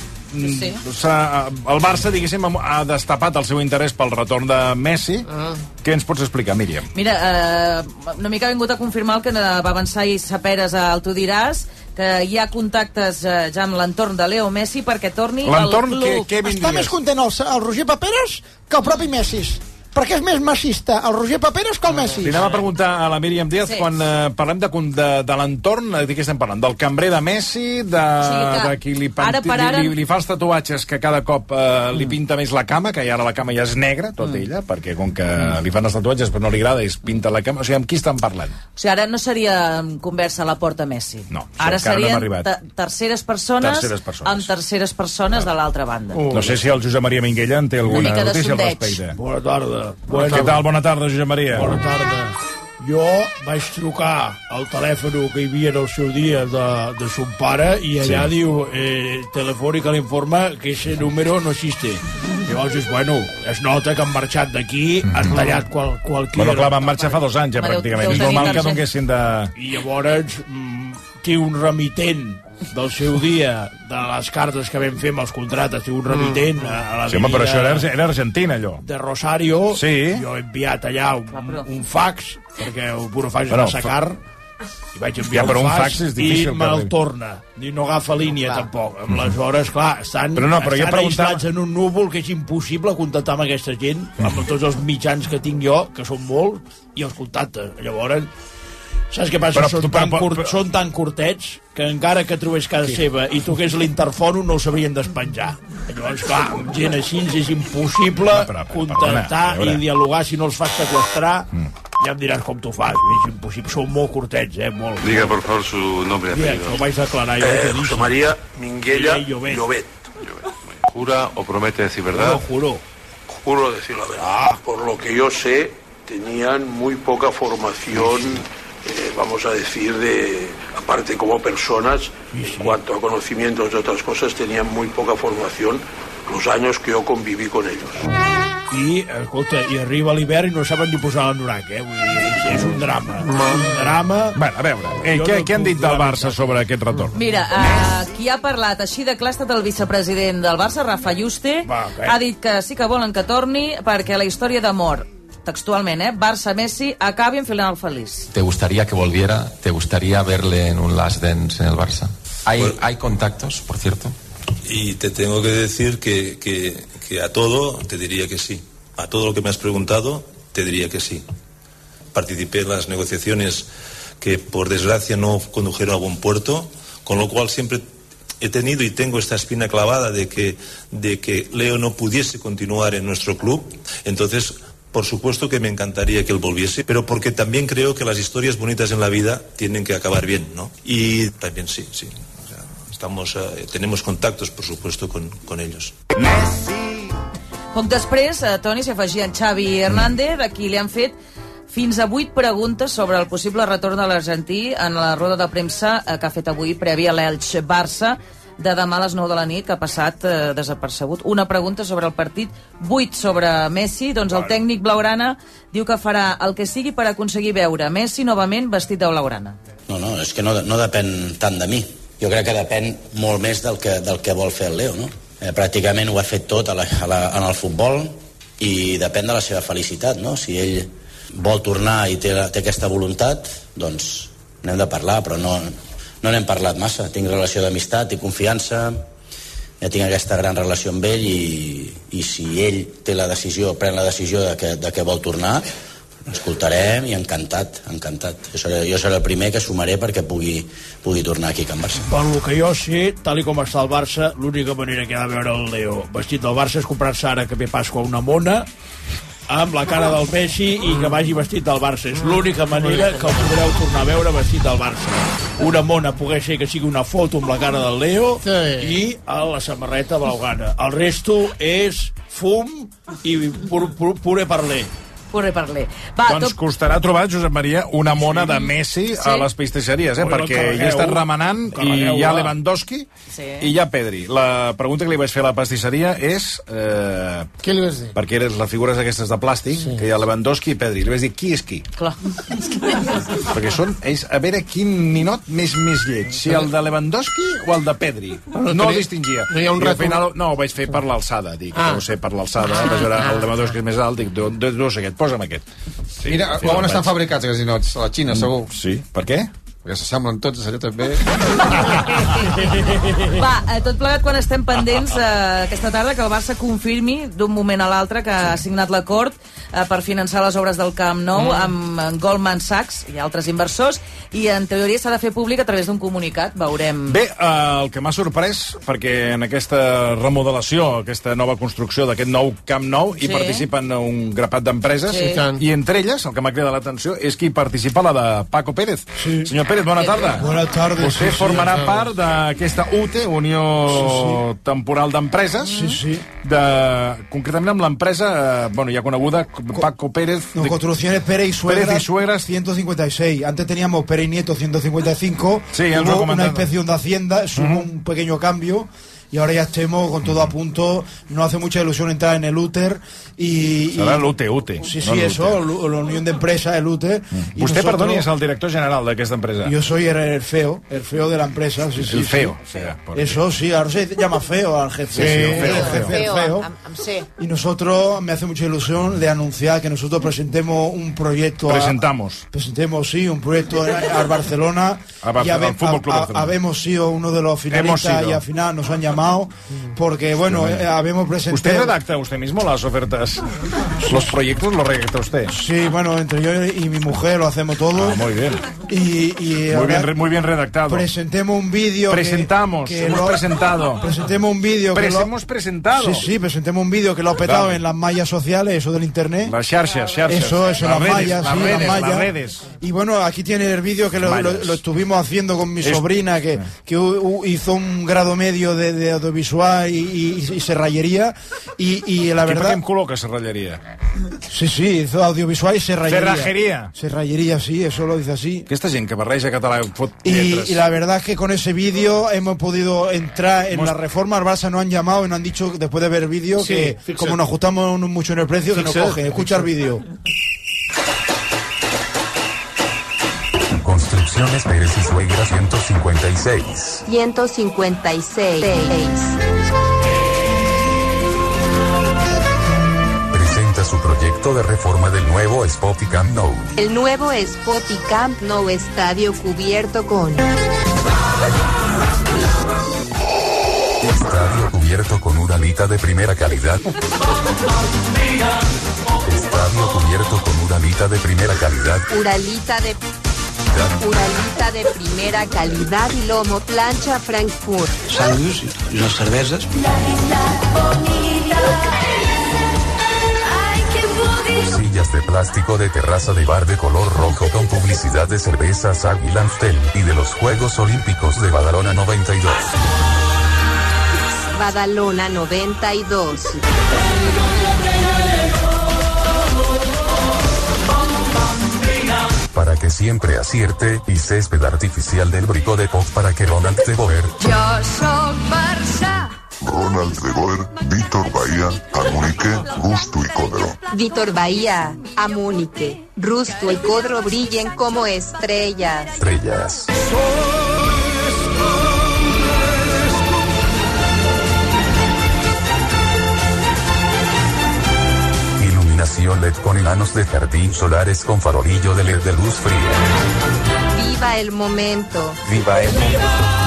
sí. el Barça, diguéssim, ha destapat el seu interès pel retorn de Messi. Ah. Què ens pots explicar, Míriam? Mira, eh, una mica ha vingut a confirmar el que va avançar i Saperes al Tu diràs, que hi ha contactes eh, ja amb l'entorn de Leo Messi perquè torni al club. Què, què Està més content el, el Roger Paperas que el propi Messi. perquè és més massista el Roger Paperas que el Messi. Li anem a preguntar a la Míriam Díaz, sí. quan eh, parlem de, de, de l'entorn, de què estem parlant? Del cambrer de Messi, de, sí, de qui li, ara ara... li, li fa els tatuatges que cada cop eh, li pinta més la cama, que ara la cama ja és negra, tot mm. ella, perquè com que mm. li fan els tatuatges però no li agrada, es pinta la cama. O sigui, amb qui estan parlant? O sigui, ara no seria conversa a la porta Messi. No, ara serien no terceres persones, terceres persones amb terceres persones ah. de l'altra banda. Uh. No sé si el Josep Maria Minguella en té alguna notícia al respecte. Bona tarda. Bona Què tal? Bona tarda, Josep Maria. Bona tarda. Jo vaig trucar al telèfon que hi havia en el seu dia de, de son pare i allà sí. diu, eh, telefònica l'informa que ese número no existe. Llavors, bueno, es nota que han marxat d'aquí, mm. han tallat qual, qualquier... Bueno, clar, van marxar fa dos anys ja, pràcticament. És normal que donessin de... I llavors mm, té un remitent del seu dia, de les cartes que vam fer amb els contractes, té un remitent mm. a la sí, home, però això era, era Argentina, allò. De Rosario, sí. jo he enviat allà un, un fax, perquè el burofax es va sacar, i vaig enviar ja, un, un fax, fax i me'l torna. I no agafa línia, clar. Tampoc. Amb les hores, clar, estan, però no, però estan preguntava... aislats en un núvol que és impossible contactar amb aquesta gent, amb tots els mitjans que tinc jo, que són molts, i els contactes. Llavors... Saps què passa? Però, són, tan però, curt, però... són tan curtets que encara que trobés casa sí. seva i toqués l'interfòrum no el sabrien despenjar. Llavors, clar, amb gent així és impossible no, però, però, contactar perdona, i dialogar. Si no els fas sequestrar, mm. ja em diràs com t'ho fas. És impossible. Són molt curtets, eh? Molt. Diga, por favor, su nombre y apellido. Ho vaig declarar. Eh, José María Minguella Llobet. Llobet. ¿Jura o promete decir verdad? No, juro. Juro decir la verdad. Por lo que yo sé, tenían muy poca formación... Eh, vamos a decir, de aparte como personas, sí, sí. en cuanto a conocimientos de otras cosas, tenían muy poca formación los años que yo conviví con ellos. I, escolta, i arriba l'hivern i no saben ni posar l'anorac, eh? Vull dir, és un drama. Un drama... Bueno, a veure, eh, què, no què han dit del Barça sobre aquest retorn? Mira, uh, qui ha parlat així de clar ha estat el vicepresident del Barça, Rafa Yuste, Va, okay. ha dit que sí que volen que torni perquè la història d'amor textualment, eh? Barça-Messi acabi en final feliç. ¿Te gustaría que volviera? ¿Te gustaría verle en un last dance en el Barça? ¿Hay, bueno, hay contactos, por cierto? Y te tengo que decir que, que, que a todo te diría que sí. A todo lo que me has preguntado te diría que sí. Participé en las negociaciones que por desgracia no condujeron a buen puerto, con lo cual siempre he tenido y tengo esta espina clavada de que, de que Leo no pudiese continuar en nuestro club. Entonces, por supuesto que me encantaría que él volviese, pero porque también creo que las historias bonitas en la vida tienen que acabar bien, ¿no? Y también sí, sí. O sea, estamos, uh, tenemos contactos, por supuesto, con, con ellos. Poc després, a Toni s'hi afegia en Xavi Hernández, a qui li han fet fins a vuit preguntes sobre el possible retorn de l'argentí en la roda de premsa que ha fet avui prèvia a l'Elx-Barça de demà a les nou de la nit, que ha passat eh, desapercebut. Una pregunta sobre el partit, vuit sobre Messi. Doncs el tècnic blaugrana diu que farà el que sigui per aconseguir veure Messi novament vestit de blaugrana. No, no, és que no, no depèn tant de mi. Jo crec que depèn molt més del que, del que vol fer el Leo, no? Eh, pràcticament ho ha fet tot a la, a la, en el futbol i depèn de la seva felicitat, no? Si ell vol tornar i té, té aquesta voluntat, doncs n'hem de parlar, però no... No n'hem parlat massa, tinc relació d'amistat i confiança, ja tinc aquesta gran relació amb ell i, i si ell té la decisió, pren la decisió de que, de que vol tornar, escoltarem i encantat, encantat. Jo seré, jo seré el primer que sumaré perquè pugui, pugui tornar aquí a Can Barça. Per lo que jo sé, tal i com està el Barça, l'única manera que ha de veure el Leo vestit del Barça és comprar-se ara que ve Pasqua una mona amb la cara del Messi i que vagi vestit del Barça. És l'única manera que el podreu tornar a veure vestit del Barça. Una mona pogués ser que sigui una foto amb la cara del Leo sí. i a la samarreta blaugrana. El resto és fum i pur, pur, pure parler. Pure parler. Va, doncs tot... costarà trobar, Josep Maria, una mona sí. de Messi sí. a les pastisseries, eh? Bueno, perquè hi està remenant i hi ha Lewandowski sí. i hi ha Pedri. La pregunta que li vaig fer a la pastisseria és... Eh, Què li vas dir? Perquè eres les figures aquestes de plàstic, sí. que hi ha Lewandowski i Pedri. Li vaig dir, qui és qui? Clar. perquè són ells, a veure quin ninot més més lleig, si el de Lewandowski o el de Pedri. No, no el distingia. No hi ha un I al final, no, ho vaig fer per l'alçada, dic, ah. no ho sé, per l'alçada. Ah. Veure, el Lewandowski és més alt, dic, no sé aquest, posa'm aquest. Sí, mira, on estan fabricats aquests ninots? A la Xina, segur. Sí, per què? perquè s'assemblen tots, allò també. Va, eh, tot plegat quan estem pendents eh, aquesta tarda que el Barça confirmi d'un moment a l'altre que ha signat l'acord eh, per finançar les obres del Camp Nou mm. amb, amb Goldman Sachs i altres inversors, i en teoria s'ha de fer públic a través d'un comunicat, veurem. Bé, eh, el que m'ha sorprès, perquè en aquesta remodelació, aquesta nova construcció d'aquest nou Camp Nou, sí. hi participen un grapat d'empreses, sí. i entre elles, el que m'ha cridat l'atenció, és que hi participa la de Paco Pérez. Sí. Senyor Pérez, bona tarda. Bona tarda. Vostè sí, formarà sí, part d'aquesta U T E, Unió sí, sí. Temporal d'Empreses, sí, sí. De, concretament amb l'empresa, eh, bueno, ja coneguda, Paco Pérez... No, de, Construcciones Pérez y Suegras, Pérez y Suegras ciento cincuenta y seis. Antes teníamos Pérez y Nieto ciento cincuenta y cinco, sí, hubo una inspección de Hacienda, hubo uh-huh. un pequeño cambio, y ahora ya estemos con todo a punto. No hace mucha ilusión entrar en el U T E R y... Serà l'U T E, U T E. Sí, sí, no eso, la Unión de Empresas, el U T E R. Mm. Y Vostè, nosotros, perdoni, és el director general d'aquesta empresa. Yo soy el, el feo, el feo de la empresa. Sí, el sí, feo. Sí. O sea, eso sí, ahora se llama feo al jefe. Sí, sí, el feo. El jefe, el feo. Am, am C. Y nosotros, me hace mucha ilusión de anunciar que nosotros presentemos un proyecto... Presentamos. A, presentemos, sí, un proyecto al Barcelona. A Barcelona, al Fútbol Club Barcelona. Habemos sido uno de los finalistas y al final nos han llamado... Porque, bueno, eh, habemos presentado... ¿Usted redacta usted mismo las ofertas? ¿Los proyectos los redacta usted? Sí, bueno, entre yo y mi mujer lo hacemos todo. Ah, muy bien. Y, y muy, bien muy bien redactado. Presentemos un vídeo... Presentamos, que, que hemos lo, presentado. Presentemos un vídeo... Pres que lo, hemos presentado. Sí, sí, presentemos un vídeo que lo ha petado Dale. en las mallas sociales, eso del internet. Las xarxas, xarxas. Eso, eso, las, las mallas, las sí, redes, las mallas. Las redes. Y bueno, aquí tiene el vídeo que lo, lo, lo estuvimos haciendo con mi es... sobrina, que, que hizo un grado medio de, de audiovisual y, y, y serrallería, y, y la verdad... ¿Qué en coloca serrallería? Sí, sí, hizo audiovisual y serrallería. ¿Serrajería? Serrallería, sí, eso lo dice así. Que esta gent que barreja català fot y, lletres. Y la verdad es que con ese vídeo hemos podido entrar en Hemos... la reforma. Al Barça nos han llamado y nos han dicho, después de ver el vídeo, sí, que fíjate. Como nos ajustamos mucho en el precio, fíjate. Que nos cogen. Escucha el vídeo. Construcciones Pérez y Suegras ciento cincuenta y seis. ciento cincuenta y seis. Presenta su proyecto de reforma del nuevo Spot y Camp Nou. El nuevo Spot y Camp Nou, estadio cubierto con... Estadio cubierto con uralita de primera calidad. Estadio cubierto con uralita de primera calidad. Uralita de... Uralita de primera calidad y lomo plancha Frankfurt. Sandwiches y unas cervezas. Sillas de plástico de terraza de bar de color rojo con publicidad de cervezas Águila Amstel y de los Juegos Olímpicos de Badalona noventa y dos. Badalona noventa y dos. Para que siempre acierte y césped artificial del Brico de Pop para que Ronald de Boer. Yo soy Barça. Ronald de Boer, Víctor Bahía, Amúnique, Rusto y Codro. Víctor Bahía, Amúnique, Rusto y Codro brillen como estrellas. Estrellas. Iluminación L E D con enanos de jardín solares con farolillo de L E D de luz fría. Viva el momento. Viva el momento.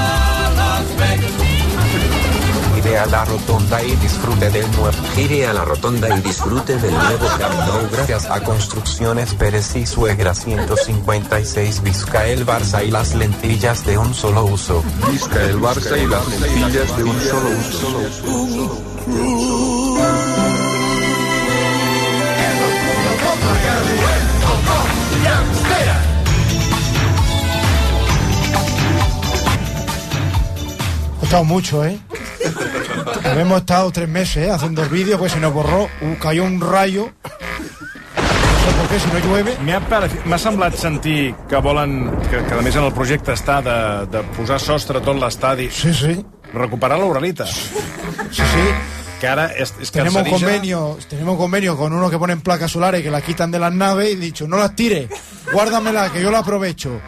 Gire a la rotonda y disfrute del nuevo. Gire a la rotonda y disfrute del nuevo Camp Nou gracias a Construcciones Pérez y Suegra ciento cincuenta y seis. Visca el Barça y las lentillas de un solo uso. Visca el Barça y las lentillas de un solo uso. Ha estado mucho, ¿eh? Hemos estado tres meses, ¿eh? Haciendo el vídeo, pues se nos borró, uh, cayó un rayo. No sé por qué, si no llueve. M'ha semblat sentir que volen, que, que a més en el projecte està de, de posar sostre a tot l'estadi. Sí, sí. Recuperar l'Uralita. Sí, sí. Que ara es, es tenemos un convenio, tenemos un convenio con uno que ponen placas solares que las quitan de las naves y he dicho, no las tires, guárdamela, que yo la aprovecho.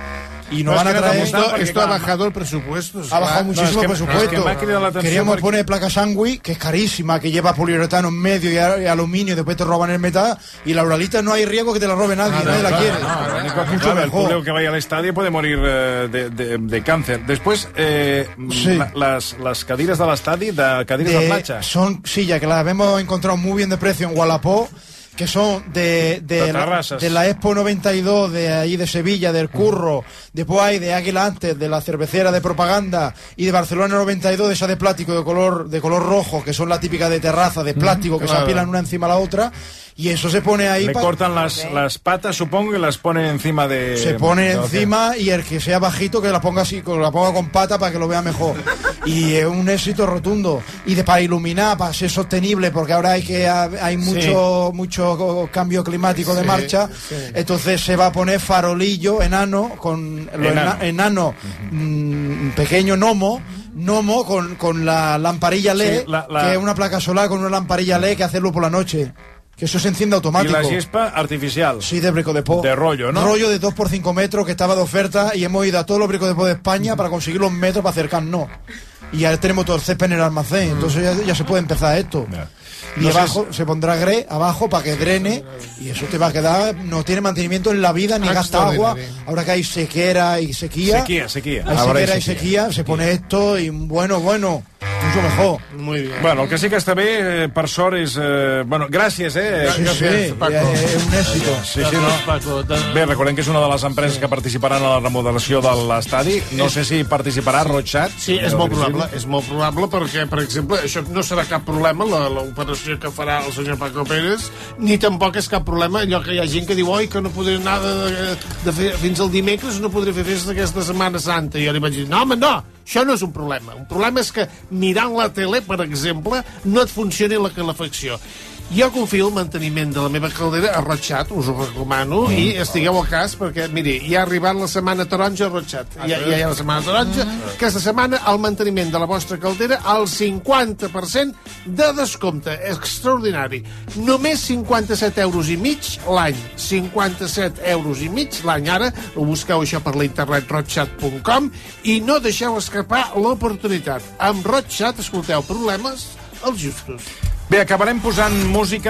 y no, no van a traer... Esto, esto ha bajado el presupuesto. Ha bajado muchísimo el presupuesto. Queríamos porque... poner placa Sangui, que es carísima, que lleva poliuretano en medio y, y aluminio, y después te roban el metal, y la Uralita no hay riesgo que te la robe nadie, ah, no, nadie no, la quiere. No, no, no, mucho el público que vaya al estadio puede morir eh, de, de, de cáncer. Después, eh, sí. la, las, las cadires de l'estadi, de cadires de, de platja. Son sillas que las hemos encontrado muy bien de precio en Wallapop, que son de, de, de, la, de la Expo noventa y dos, de ahí de Sevilla, del Curro, después hay de Águila antes, de la cervecera de propaganda, y de Barcelona noventa y dos, de esa de plástico de color, de color rojo, que son la típica de terraza, de plástico, que claro. se apilan una encima a la otra, y eso se pone ahí... Le pa... cortan las, las patas, supongo, y las pone encima de... Se pone de encima, okay. Y el que sea bajito, que la ponga así, que la ponga con pata para que lo vea mejor. Y es un éxito rotundo. Y de para iluminar, para ser sostenible, porque ahora hay que hay mucho, sí. mucho cambio climático de sí, marcha, sí. Entonces se va a poner farolillo enano, con lo enano, enano uh-huh. mmm, pequeño gnomo, gnomo con, con la lamparilla L E D, sí, la, la... que es una placa solar con una lamparilla L E D que hace luz por la noche. Que eso se enciende automático. Y la chispa artificial. Sí, de Brico de Po. De rollo, ¿no? Rollo de dos por cinco metros que estaba de oferta y hemos ido a todos los Bricos de Po de España para conseguir los metros para acercarnos. Y ya tenemos todo el césped en el almacén, entonces ya, ya se puede empezar esto. Yeah. Y no abajo sé... se pondrá gré abajo para que drene y eso te va a quedar, no tiene mantenimiento en la vida ni gasta agua. Ahora que hay sequera y sequía. Sequía, sequía. Hay Ahora sequera hay y sequía, sequía, se pone esto y bueno, bueno. Mucho mejor. Muy bien. Bueno, el que sí que està bé, eh, per sort, és... Eh, bueno, gràcies, eh? Sí, sí, sí, Paco. És un èxit. Sí, sí, no? Paco. Bé, recordem que és una de les empreses que participaran a la remodelació de l'estadi. No sé si participarà Rotxat. Sí, és molt probable, és molt probable perquè, per exemple, això no serà cap problema, l'operació que farà el senyor Paco Pérez, ni tampoc és cap problema allò que hi ha gent que diu oi, que no podré anar de, de fer, fins al dimecres no podré fer festa aquesta Setmana Santa. I jo li vaig dir, no, home, no, això no és un problema. Un problema és que mirant la tele, per exemple, no et funcioni la calefacció. Jo confio el manteniment de la meva caldera a Rotxat, us ho recomano, mm. i estigueu al cas, perquè, miri, ja ha arribat la setmana taronja a Rotxat. Ja, ja hi ha la setmana taronja. Mm. Aquesta setmana, el manteniment de la vostra caldera al cinquanta per cent de descompte. Extraordinari. Només cinquanta-set euros i mig l'any. cinquanta-set euros i mig l'any. Ara ho busqueu això per la internet rotxat punt com i no deixeu escapar l'oportunitat. Amb Rotxat, escolteu, problemes els justos. Bé, acabarem posant música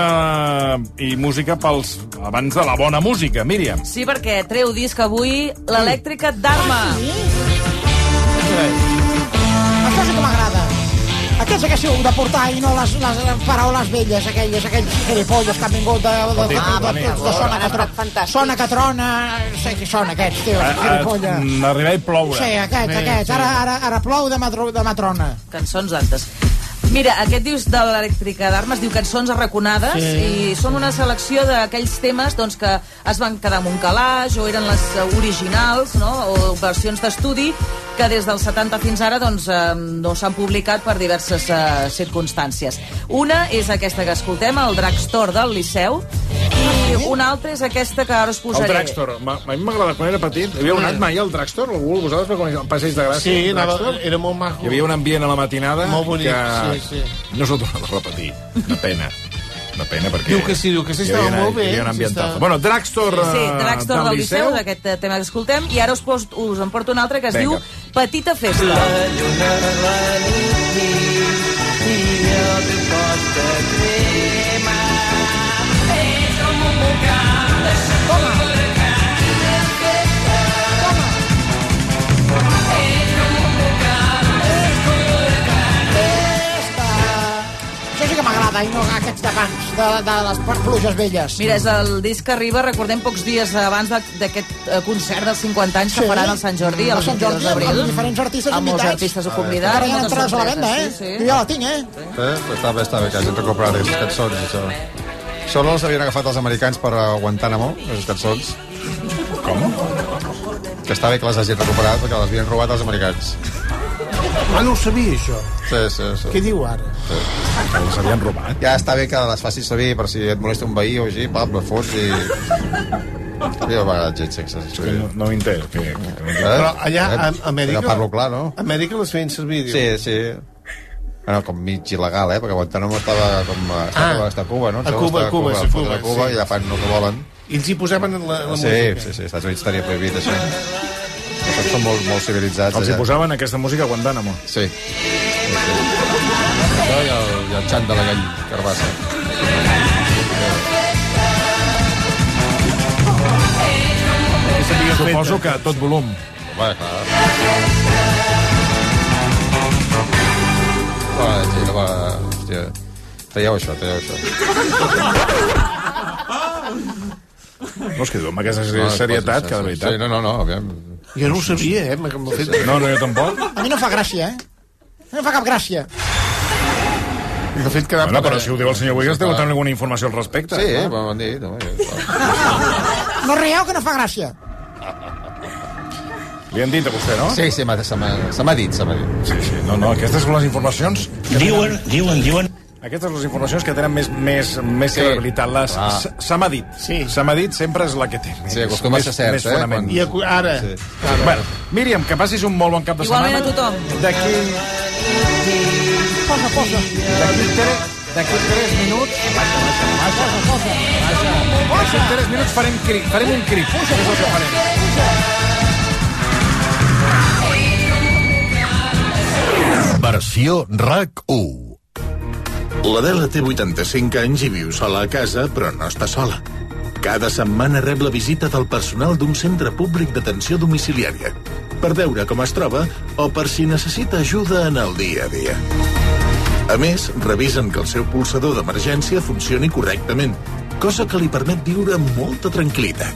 eh, i música pels abans de la bona música, Míriam. Sí, perquè treu disc avui l'elèctrica d'Arma. Ah, sí? Això sí que m'agrada. Aquest sí que sí, de portar i no les, les paraules velles, aquelles, aquells gilipolles que han vingut de, de, de, de, de, de Sona que trona, Sona que trona, sé qui són aquests, tio, gilipolles. Arribar i ploure. Sí, aquest, aquest, ara, ara, ara plou de, matro, de matrona. Cançons d'antes. Mira, aquest disc de l'elèctrica d'Arma es diu Cançons arraconades, sí. I són una selecció d'aquells temes doncs, que es van quedar amb un calaix o eren les originals, no? O versions d'estudi que des dels setanta fins ara doncs, eh, no s'han publicat per diverses eh, circumstàncies. Una és aquesta que escoltem, el Drugstore del Liceu, i una altra és aquesta que ara us posaré. El Drugstore. A mi m'agrada quan era petit. Havíeu anat mai al Drugstore? Algú, vosaltres, per conèixer el Passeig de Gràcia? Sí, anava, era molt maco. Hi havia un ambient a la matinada molt bonic, que sí, sí. No s'ho tornava a repetir. Una pena. Una pena, perquè... Diu que sí, diu que sí, estava molt bé. Hi havia un ambientazo. Bueno, Drugstore sí, sí, Drugstore del Liceu, d'aquest tema que escoltem, i ara us, post, us en porto un altre que es Venga. diu Petita Festa. La lluna va nit i el teu cos de crema és com un volcà de xacó. M'agrada, i no aquests d'abans, de, de les pluges velles. Mira, és el disc que arriba, recordem, pocs dies abans d'aquest concert dels cinquanta anys que sí. faran al Sant Jordi, el vint dos d'abril. Amb diferents artistes amb molts artistes convidats. Ara hi ha entrades a la venda, eh? Sí, sí. Jo ja la tinc, eh? Sí, està bé, està bé, que hagin recuperat aquestes cançons. Això. Solo els havien agafat els americans per Guantánamo, les cançons. Com? Que està bé que les hagin recuperat perquè les havien robat els americans. Ah, no ho sabia, això? Sí, sí, sí. Què diu ara? Sí. Que les havien robat? Ja està bé que les facis servir per si et molesta un veí o així, pap, la fots i... Jo m'agrada gens sexe. Que no, no m'entero. Que, que, que... Eh? Però allà, a Amèrica... Que parlo clar, no? A Amèrica les feien servir, diu. Sí, sí. Bueno, com mig il·legal, eh? Perquè Guantánamo estava com... Ah, està a Cuba, no? A Cuba, a Cuba, a Cuba, a Cuba, sí. I ja fan el que volen. I ens hi posaven la, la sí, música. Sí, sí, sí, als Estats Units estaria prohibit, això. són molt, molt civilitzats. Els hi posaven aquesta música a Guantánamo. Sí. I el, i el xant de la gall carbassa. Suposo que a tot volum. Home, clar. Va, sí, no va... Hòstia. Traieu això, traieu això. No, és que amb aquesta serietat, que de veritat... Sí, no, no, no, aviam. Jo no ho sabia, eh? M'ha fet... No, no, jo tampoc. A mi no fa gràcia, eh? A mi no fa cap gràcia. De fet, quedava... Bueno, però si ho diu el senyor Wiggles, deu tenir alguna informació al respecte. Sí, eh? M'ho han dit. No rieu, que no fa gràcia. Li han dit a vostè, no? Sí, sí, se m'ha dit, se m'ha dit. Sí, sí, no, no, aquestes són les informacions... Diuen, diuen, diuen... Aquestes són les informacions que tenen més, més, més sí. credibilitat. Les... Ah. Se m'ha dit. Sí. Se m'ha dit sempre és la que té. Sí, acostuma a ser cert, més eh? Quan... I ara... Sí. ara... Bueno, Míriam, que passis un molt bon cap de Igualment setmana. Igualment a tothom. D'aquí... Posa, posa. D'aquí tres... D'aquí tres minuts... Baixa, baixa, baixa. Posa, posa. D'aquí tres minuts farem, cri... farem un crit. Puja, és el que farem. Versió R A C u. L'Adela té vuitanta-cinc anys i viu sola a casa, però no està sola. Cada setmana rep la visita del personal d'un centre públic d'atenció domiciliària per veure com es troba o per si necessita ajuda en el dia a dia. A més, revisen que el seu pulsador d'emergència funcioni correctament, cosa que li permet viure amb molta tranquil·litat.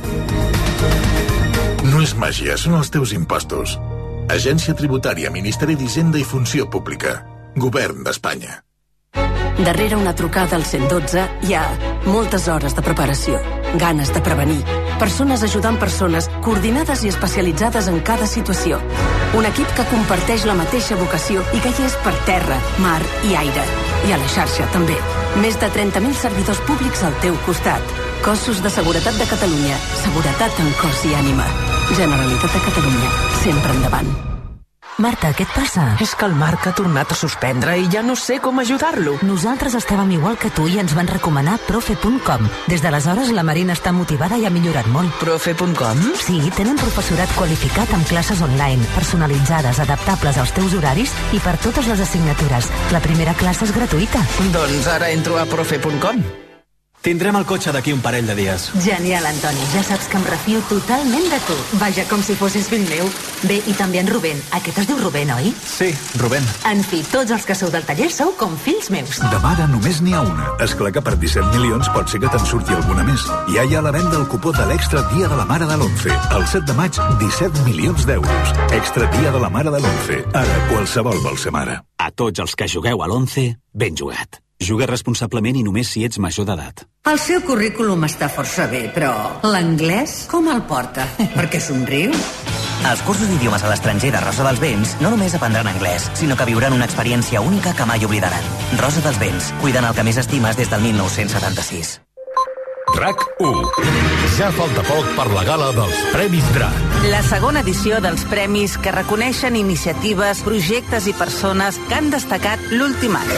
No és màgia, són els teus impostos. Agència Tributària, Ministeri d'Hisenda i Funció Pública. Govern d'Espanya. Darrere una trucada al cent dotze hi ha moltes hores de preparació, ganes de prevenir, persones ajudant persones, coordinades i especialitzades en cada situació. Un equip que comparteix la mateixa vocació i que hi és per terra, mar i aire. I a la xarxa, també. Més de trenta mil servidors públics al teu costat. Cossos de Seguretat de Catalunya. Seguretat en cos i ànima. Generalitat de Catalunya. Sempre endavant. Marta, què et passa? És que el Marc ha tornat a suspendre i ja no sé com ajudar-lo. Nosaltres estàvem igual que tu i ens van recomanar profe punt com. Des d'aleshores la Marina està motivada i ha millorat molt. profe punt com? Sí, tenen professorat qualificat amb classes online, personalitzades, adaptables als teus horaris i per totes les assignatures. La primera classe és gratuïta. Doncs ara entro a profe punt com. Tindrem el cotxe d'aquí un parell de dies. Genial, Antoni. Ja saps que em refio totalment de tu. Vaja, com si fossis fill meu. Bé, i també en Rubén. Aquest es diu Rubén, oi? Sí, Rubén. En fi, tots els que sou del taller sou com fills meus. De mare només n'hi ha una. Esclar que per disset milions pot ser que te'n surti alguna més. Ja hi ha a la venda el cupó de l'Extra Dia de la Mare de l'Once. El set de maig, disset milions d'euros. Extra Dia de la Mare de l'Once. Ara qualsevol vol ser mare. A tots els que jugueu a l'Once, ben jugat. Juga responsablement i només si ets major d'edat. El seu currículum està força bé, però l'anglès com el porta? Per què somriu? Als cursos d'idiomes a l'estranger de Rosa dels Vents no només aprendran anglès, sinó que viuran una experiència única que mai oblidaran. Rosa dels Vents, cuidant el que més estimes des del mil nou-cents setanta-sis. R A C u. Ja falta poc per la gala dels Premis D R A C. La segona edició dels premis que reconeixen iniciatives, projectes i persones que han destacat l'últim any.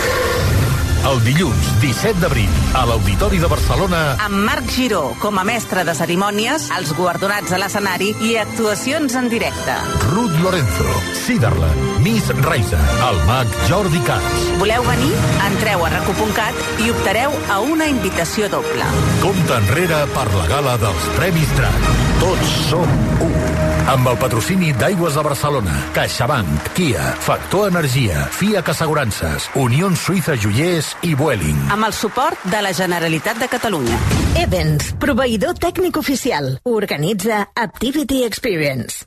El dilluns disset d'abril, a l'Auditori de Barcelona... Amb Marc Giró com a mestre de cerimònies, els guardonats a l'escenari i actuacions en directe. Ruth Lorenzo, Siderland, Miss Raisa, el mag Jordi Camps. Voleu venir? Entreu a rac u punt cat i optareu a una invitació doble. Compte enrere per la gala dels Premis D R A C. Tots som u. Amb el patrocini d'Aigües de Barcelona, CaixaBank, Kia, Factor Energia, FIAC Assegurances, Unió Suïssa Joiers i Vueling. Amb el suport de la Generalitat de Catalunya. Evans, proveïdor tècnic oficial. Organitza Activity Experience.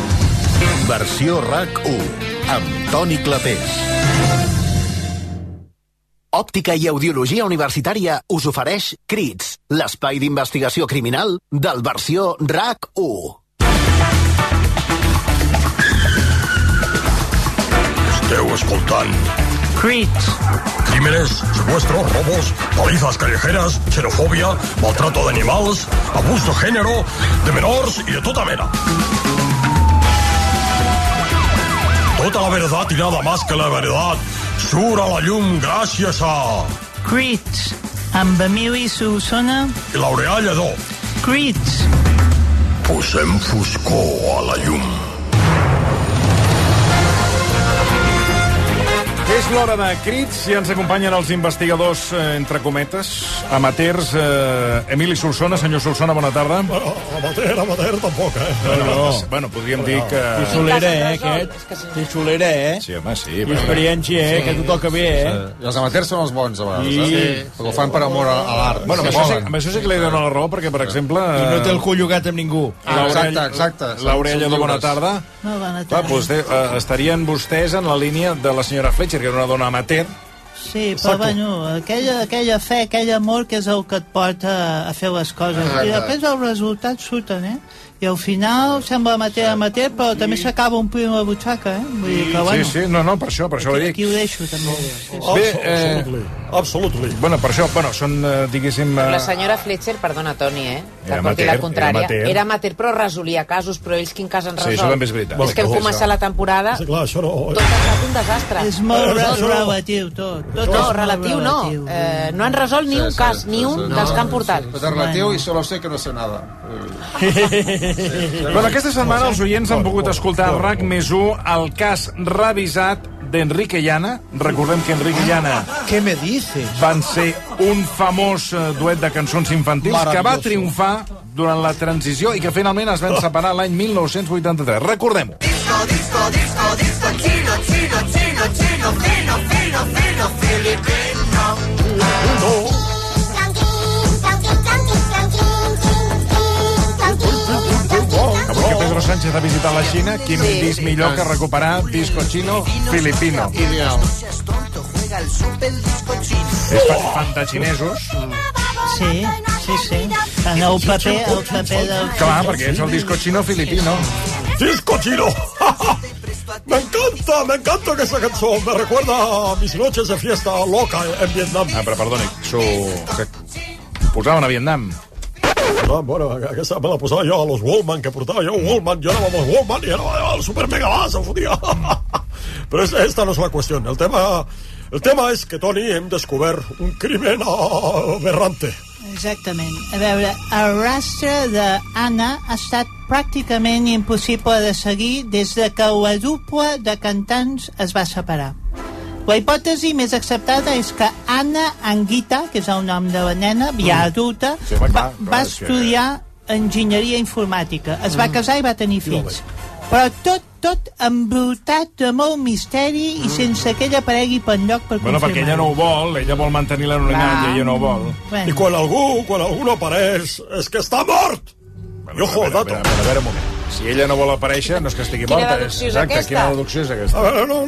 Versió R A C u, amb Toni Clapés. Òptica i Audiologia Universitària us ofereix Crits, l'espai d'investigació criminal del Versió R A C u. Esteu escoltant Crits. Crímenes, secuestros, robos, palizas callejeras, xenofobia, maltrato de animals, abús de género, de menors i de tota mena. Tota la verdad y nada más que la verdad surt a la llum gràcies a... Crits, amb Emili Solsona i Laureà Lledó. Crits. Posem foscor a la llum. És l'hora de crits i ens acompanyen els investigadors, eh, entre cometes, amateurs. Eh, Emili Solsona. Senyor Solsona, bona tarda. Bueno, amateur, amateur tampoc, eh? No, no, no. Bueno, podríem dir que... Tisolera, eh, aquest? Tisolera, eh? Sí, home, sí. I experiència, eh, que t'ho toca bé, eh? I els amateurs són els bons, a vegades, Sí. eh? Perquè ho fan per amor a a l'art. Bueno, amb això, sí, amb això sí que li dono la raó, perquè, per exemple... I no té el cul llogat amb ningú. Ah, exacte, exacte. L'Aurèlia de Bona Tarda. No, bona Clar, tarda. doncs, eh, estarien vostès en la línia de la senyora Fletcher, que era una dona amateur. Sí, però bueno, aquella, aquella fe, aquell amor que és el que et porta a fer les coses. Exacte. I després els resultats surten, eh? I al final sembla amateur, amateur, però també s'acaba omplint la butxaca, eh? Vull dir que, bueno... Sí, sí, no, no, per això, per això ho dic. Aquí ho deixo, també. Bé, eh... Absolutely. Bueno, per això, bueno, són, eh, diguéssim... Eh... La senyora Fletcher, perdona, Toni, eh? Que Era et porti amateur, la era contrària. amateur. Era amateur, però resolia casos, però ells quin cas han Sí, resolt? això també és veritat. És que hem començat la temporada... Sí, clar, això no... Tot ha estat un desastre. És molt relatiu, tot. tot és No, molt relatiu no. Eh, no han resolt ni un cas, ni un dels que han portat. És relatiu i solo sé que no sé nada. Bueno, aquesta setmana els oients han pogut escoltar a RAC més u el cas revisat d'Enrique i Anna. Recordem que Enrique i Anna... Què me dices? Van ser un famós eh, duet de cançons infantils que va triomfar durant la transició i que finalment es van separar l'any mil nou-cents vuitanta-tres. Recordem-ho. Disco, disco, disco, disco, chino, chino, chino, chino, fino, fino, fino, filipino. Avui que Pedro Sánchez ha visitat la Xina, quin Sí. disc millor que recuperar disco chino filipino. Ideal. És fa- fantaxinesos. Sí, sí, sí. En el paper, el paper del... Clar, perquè és el disco chino filipino. ¡Disco chino! Me encanta, me encanta que esa canción me recuerda a mis noches de fiesta loca en Vietnam. Ah, però perdoni, s'ho... que posaven a Vietnam. Ah, bueno, aquesta me la posava jo a los Wallman, que portava jo Wallman, jo anava amb els Wallman i era el super mega bass, em fotia. Però esta, esta no és la qüestió. El tema, el tema és que, Toni, hem descobert un crimen aberrante. Exactament. A veure, el rastre d'Anna ha estat pràcticament impossible de seguir des de que la dupla de cantants es va separar. La hipòtesi més acceptada és que Anna Anguita, que és el nom de la nena, ja adulta, Sí, home, clar, va, clar, va és que- estudiar enginyeria informàtica. Es va casar i va tenir fills. Però tot, tot embrutat de molt misteri i sense que ella aparegui per enlloc per Bueno, perquè ella confirmar. no ho vol, ella vol mantenir l'anonimat i ella no ho vol. I quan algú, quan algú no apareix, és que està mort! I ojo, a veure, dato. a veure, a veure un moment. Si ella no vol aparèixer, no és que estigui Quina morta. deducció és Exacte, aquesta? quina deducció és aquesta? A ver, no,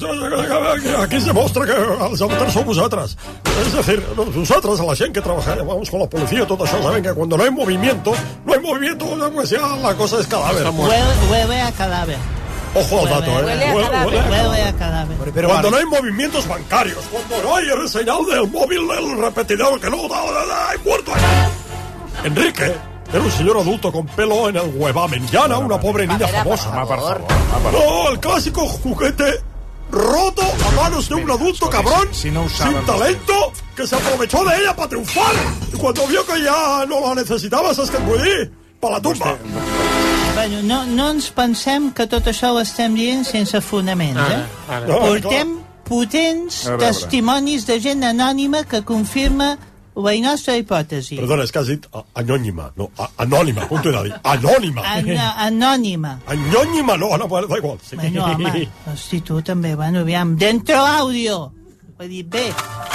no, aquí se demuestra que els amateurs son vosotras. Es decir, nosotros, la gente que trabajamos con la policía, todo eso, saben que cuando no hay movimiento, no hay movimiento, pues ya la cosa es cadáver. Huele, huele a cadáver. Ojo al dato, ¿eh? Huele a cadáver. Huele a cadáver. Cuando no hay movimientos bancarios, cuando no hay el señal del móvil del repetidor que no da, da, da, hay muerto ahí. Enrique era un señor adulto con pelo en el huevamen. Yana, una pobre niña famosa. Home, per favor. No, el clásico juguete roto a manos de un adulto cabrón, si no ho saben, sin talento, que se aprovechó de ella para triunfar. Y cuando vio que ya no la necesitaba, ¿sabes qué vull dir? Pa la tumba. Bueno, no, no ens pensem que tot això ho estem dient sense fonaments, eh? Ara, ara. Portem potents A veure, a veure. testimonis de gent anònima que confirma la nostra hipòtesi. Perdona, és que has dit a- anònima, no, a- anònima, punto de dir, anònima. An anònima. Anònima, no, no, da igual. Sí. Bueno, home, hosti, tu també, bueno, aviam. Dentro audio. Vull dir, bé.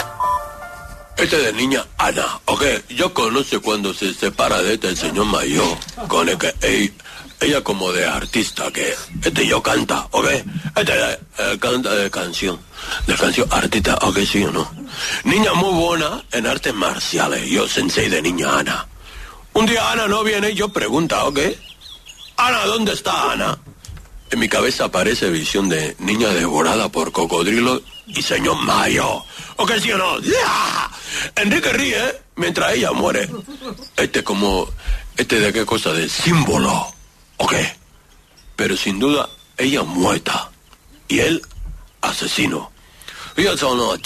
Esta de niña Ana, ¿ok? Yo conozco cuando se separa de este señor mayor, con el que ella, ella como de artista, que este yo canta, ¿ok? Este eh, canta de canción, de canción artista, ¿ok? Sí o no. Niña muy buena en artes marciales, yo sensei de niña Ana. Un día Ana no viene y yo pregunta, ¿ok? Ana, ¿dónde está Ana? En mi cabeza aparece visión de niña devorada por cocodrilo y señor mayor. ¿O que sí o no? ¡Ya! Enrique ríe mientras ella muere. Este como... Este de qué cosa, de símbolo. ¿O qué? Pero sin duda, ella muerta. Y él, asesino. Ella sona...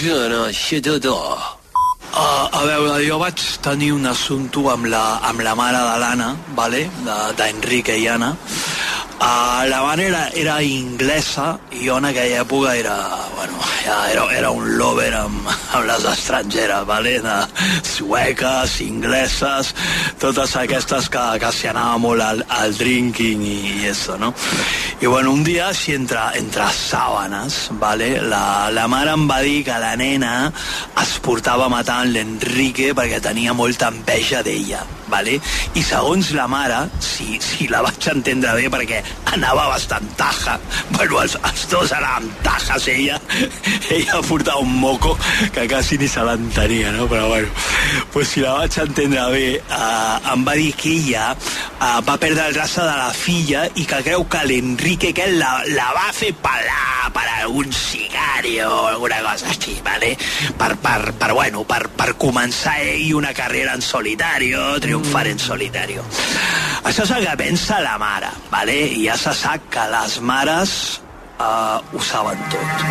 Uh, a veure, jo vaig tenir un assumpte amb la, amb la mare de l'Anna, vale? d'Enrique i Anna. Uh, la mare era, era inglesa i jo en aquella època era, bueno, ja era, era un lover amb, amb les estrangeres, vale? De sueques, ingleses, totes aquestes que, que s'hi anava molt al, al drinking i, i això, no? I bueno, un dia, així entre, entre sàbanes, vale? la, la mare em va dir que la nena es portava matant l'Enrique perquè tenia molta enveja d'ella, vale? I segons la mare, si, si la vaig entendre bé, perquè anava bastant taja, bueno, els, els dos anàvem tajes, ella, ella portava un moco que quasi ni se l'entenia, no? Però bueno, pues si la vaig entendre bé, eh, em va dir que ella eh, va perdre el raça de la filla i que creu que l'Enrique que la, la va fer pelar per algun sicari o alguna cosa així, vale? Per, per, per, bueno, per, per començar ell una carrera en solitario, triomfar en solitario. Això és el que pensa la mare, vale? I ja se sap que les mares uh, ho saben tot.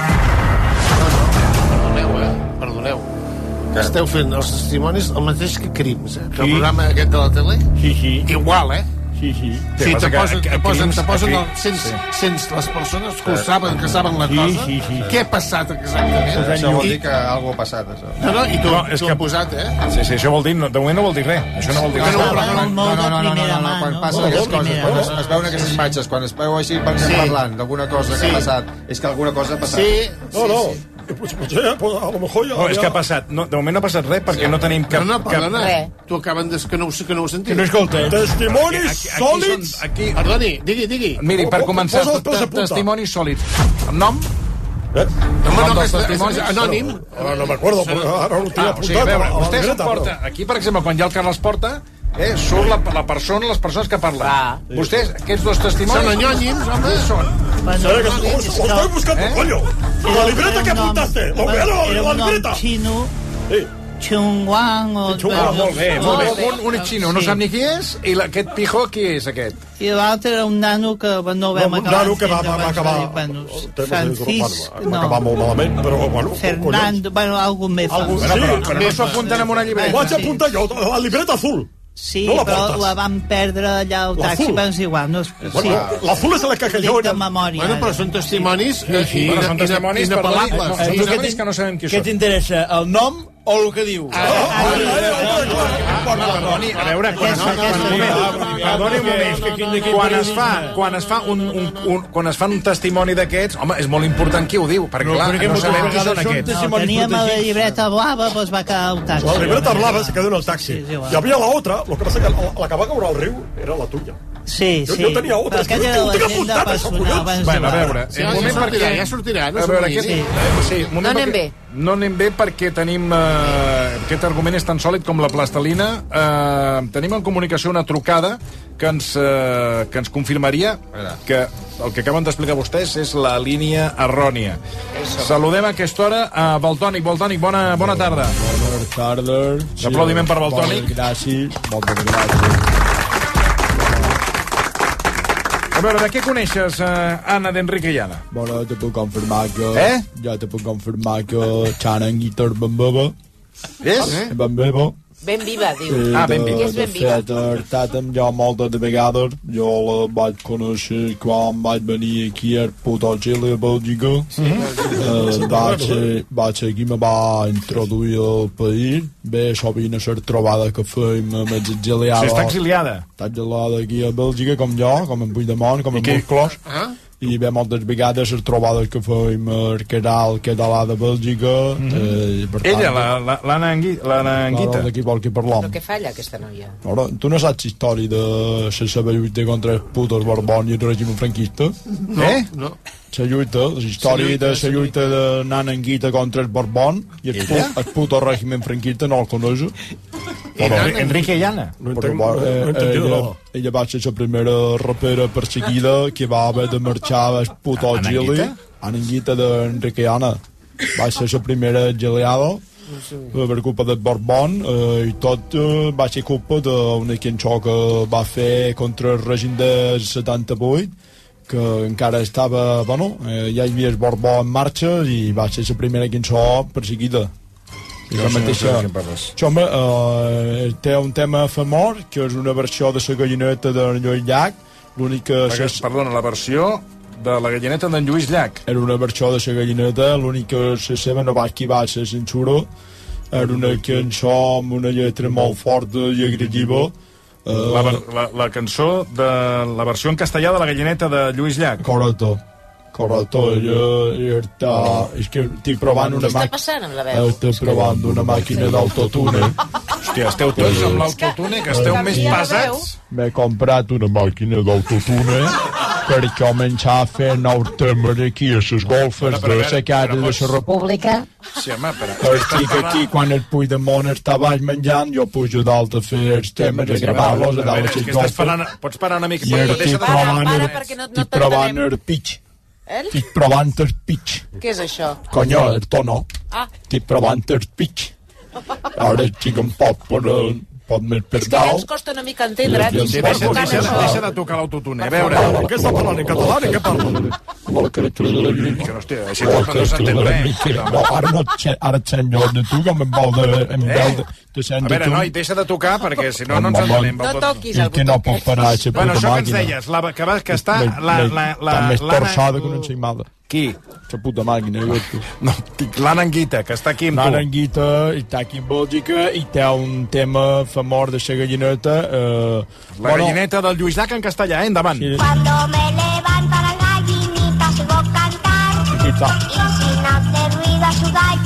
Perdoneu, eh? Perdoneu. Que esteu fent els testimonis el mateix que Crims, eh? Que el programa aquest de la tele? Sí, sí. Igual, eh? Sí, sí. Sí, te posen, te posen, te posen el, aquí, sents, sí. sents les persones que ho saben, que saben la cosa. Sí, sí, sí. Què ha passat exactament? Això vol dir que alguna cosa ha passat, això. No, no, i tu, No, és tu que- has posat, eh? Sí, sí, això vol dir... No, de moment no vol dir res. Això no vol dir res. No, no, no, No, no, no, no, no, no, quan passen aquestes coses, quan es, es veuen aquestes imatges, quan es veu així per Sí. parlant d'alguna cosa que Sí. ha passat, és que alguna cosa ha passat. Sí, No, no. Pues, pues, eh, pues, a lo mejor ya... No, és ya- que ha passat. No, de moment no ha passat res perquè no tenim cap... No, no, perdona. Res. Tu acaben de... que no, ho- que no ho sentit. Que no escolta, eh? Testimonis Aquí- aquí sòlids. són- aquí- Perdoni, digui, digui. Miri, per Posa començar, els pèls a punta. testimonis sòlids. El nom? Eh? No, nom no, dels és, és, testimonis? és anònim. Ahora no me acuerdo, porque ahora lo tinc Ah, o sigui, apuntat a veure, a la vostè libreta, s'emporta... però- Aquí, per exemple, quan hi ha el Carles Porta, eh, surt la, la persona, les persones que parlen. Ah. Vostès, aquests dos testimonis... Són anònims, home. Què són? Espera, que os, os estoy buscando, ¿Eh? coño. La libreta que Era un nom- apuntaste. Lo veo, Era la un nom libreta. xino, Sí. Chungwang o... Chungwang, Ah, molt bé, molt bé. Molt bé. Un, un xino no Sí. sap ni qui és, i la, aquest pijo, qui és, aquest? I l'altre era un nano que bueno, no vam No, un acabar nano que va, d'entendre, va, va abans acabar... dir, bueno, el tema Francisc, va, va acabar molt malament, però, bueno, Fernando, bueno, algú més Algú- famós. sí, Però, però no s'ho apunten en una Ho llibreta. vaig apuntar jo, la libreta azul. Sí, no la però portes. la vam perdre allà al taxi, L'azul. però és igual. No, és- Bueno, sí, l'azul és la que dic jo... de memòria. Bueno, però ara. són testimonis Sí, sí. Bueno, són testimonis, perdoni, inapel·lables. no, A són tu què testimonis t'in- que no sabem qui Què són. t'interessa, el nom o el que diu? Ah, Perdoni, a veure, quan es fa... Aquesta- quan- un moment, aquesta- Perdoni un És que moment. quin- quin Quan es periodisme? fa, quan es fa un, un, un, quan es fan un testimoni d'aquests, home, és molt important qui ho diu, perquè No, clar, perquè no moltes sabem qui vegades són són aquests. No, testimonis teníem la protegits. llibreta blava, doncs va quedar al taxi. La libreta blava se quedó en el taxi. Sí, sí, igual. Hi havia la otra, lo que pasa que la, la que va caure al riu era la tuya. Sí, Jo- sí. jo tenia otra, Però és que aquella ho era tinc l'agenda apuntat, això, personal. collons. abans Bueno, a de- veure, Sí, un ja moment sortirà, perquè... ja sortirà, no a veure, s'amoïni. aquest... Sí. eh, sí, un moment No anem perquè- bé. No anem bé perquè tenim... Eh, aquest argument és tan sòlid com la plastelina. Eh, tenim en comunicació una trucada que ens, eh, que ens confirmaria que el que acaben d'explicar vostès és la línia errònia. Saludem a aquesta hora a Valtònic. Valtònic, bona, bona tarda. Bona tarda. Aplaudiment per Valtònic. Moltes gràcies, moltes gràcies. A veure, de què coneixes eh, Anna d'Enrique i Anna? Bueno, te puc confirmar que... Eh? Ja te puc confirmar que Charan Guitar ben beba. És? Eh? Ben beba. Ben viva, diu. Eh, Ah, ben de- viva. Què és ben de viva? fet, ha estat amb jo moltes de vegades. Jo la vaig conèixer quan vaig venir aquí a Puto Chile, a Bèlgica. Eh, vaig, vaig aquí, me va introduir al país. Bé, això vine a ser trobada que fèiem amb els exiliats. Sí, està exiliada. Està exiliada aquí a Bèlgica, com jo, com en Puigdemont, com en què? Musclos. Ah? I bé, moltes vegades les trobades que fèiem al canal català de Bèlgica. eh, per tant, Ella, la- la- l'Anna Angui- l'Anna Anguita. Claro, d'aquí vol que parlem. Però què falla, aquesta noia? Ara, tu no saps història de la seva lluita contra els putos Borbón i el règim franquista? No, eh? no. La lluita, la història lluita, de sa la lluita de Nana Anguita contra el Borbón i el, pu Ella? el puto règim franquista no el coneix. Però, Enrique i Anna. No Però, entenc, bueno, no, eh, no entenc ella, nada. ella va ser la primera rapera perseguida que va haver de marxar al puto Anna exili. Anguita? Anna Anguita d'Enrique i Anna. Va ser la primera exiliada eh, per culpa del Borbón eh, i tot eh, va ser culpa d'una cançó que va fer contra el règim de setanta-vuit que encara estava, bueno, eh, ja hi havia el Borbó en marxa i va ser la primera cançó perseguida. I la No sé, mateixa... no sé de què parles. Això, home, eh, té un tema famós, que és una versió de la gallineta de Lluís Llach, l'única... Perquè, perdona, la versió de la gallineta d'en Lluís Llach. Era una versió de la gallineta, l'únic que la seva no va esquivar la censura. Era una cançó amb una lletra molt forta i agressiva. La, la, la cançó de la versió en castellà de la gallineta de Lluís Llach. Correcte. Correcte, jo, jo està... És que estic provant una màquina... Què està passant amb la veu? Estic provant una màquina d'autotune. Hòstia, esteu tots amb l'autotune, que esteu més pesats. M'he comprat una màquina d'autotune per començar a fer nous temes aquí a les golfes de la cara de la República. Sí, home, però... Estic aquí quan el Puigdemont està baix menjant, jo pujo dalt a fer els temes, a gravar-los, a dalt a les golfes. Pots parar una mica? I estic provant el pitch. Estic provant el pitch. Què és això? Conyo, el tono. Ah. Estic provant el pitch. Ara estic un poc per, pot més per és que ja dalt. ens costa una mica entendre. Sí, deixa, deixa, deixa, deixa de tocar l'autotune. A veure, què està parlant en català i què parla? Vol que Que no, hòstia, així no s'entén res. No, ara no ara et sent jo de tu, com em vol de... Em Eh? vol de, de sent A veure, de tu. noi, deixa de tocar, perquè si no, no ens entenem. No toquis el I que no puc parar a Bueno, puta això que ens màquina. deies, la, que, va, que està... La, la, la, Està més l'Anna- torçada que una ensaïmada. Qui? La puta màquina, jo tu. No, dic l'Anna Anguita, que està aquí amb tu. L'Anna Anguita està aquí en Bèlgica i té un tema famós de la gallineta. Eh, La gallineta del Lluís Llach en castellà, eh? Endavant. Cuando me levanta la gallinita, se va a cantar. Aquí està. Y sin hacer ruido a su gallina.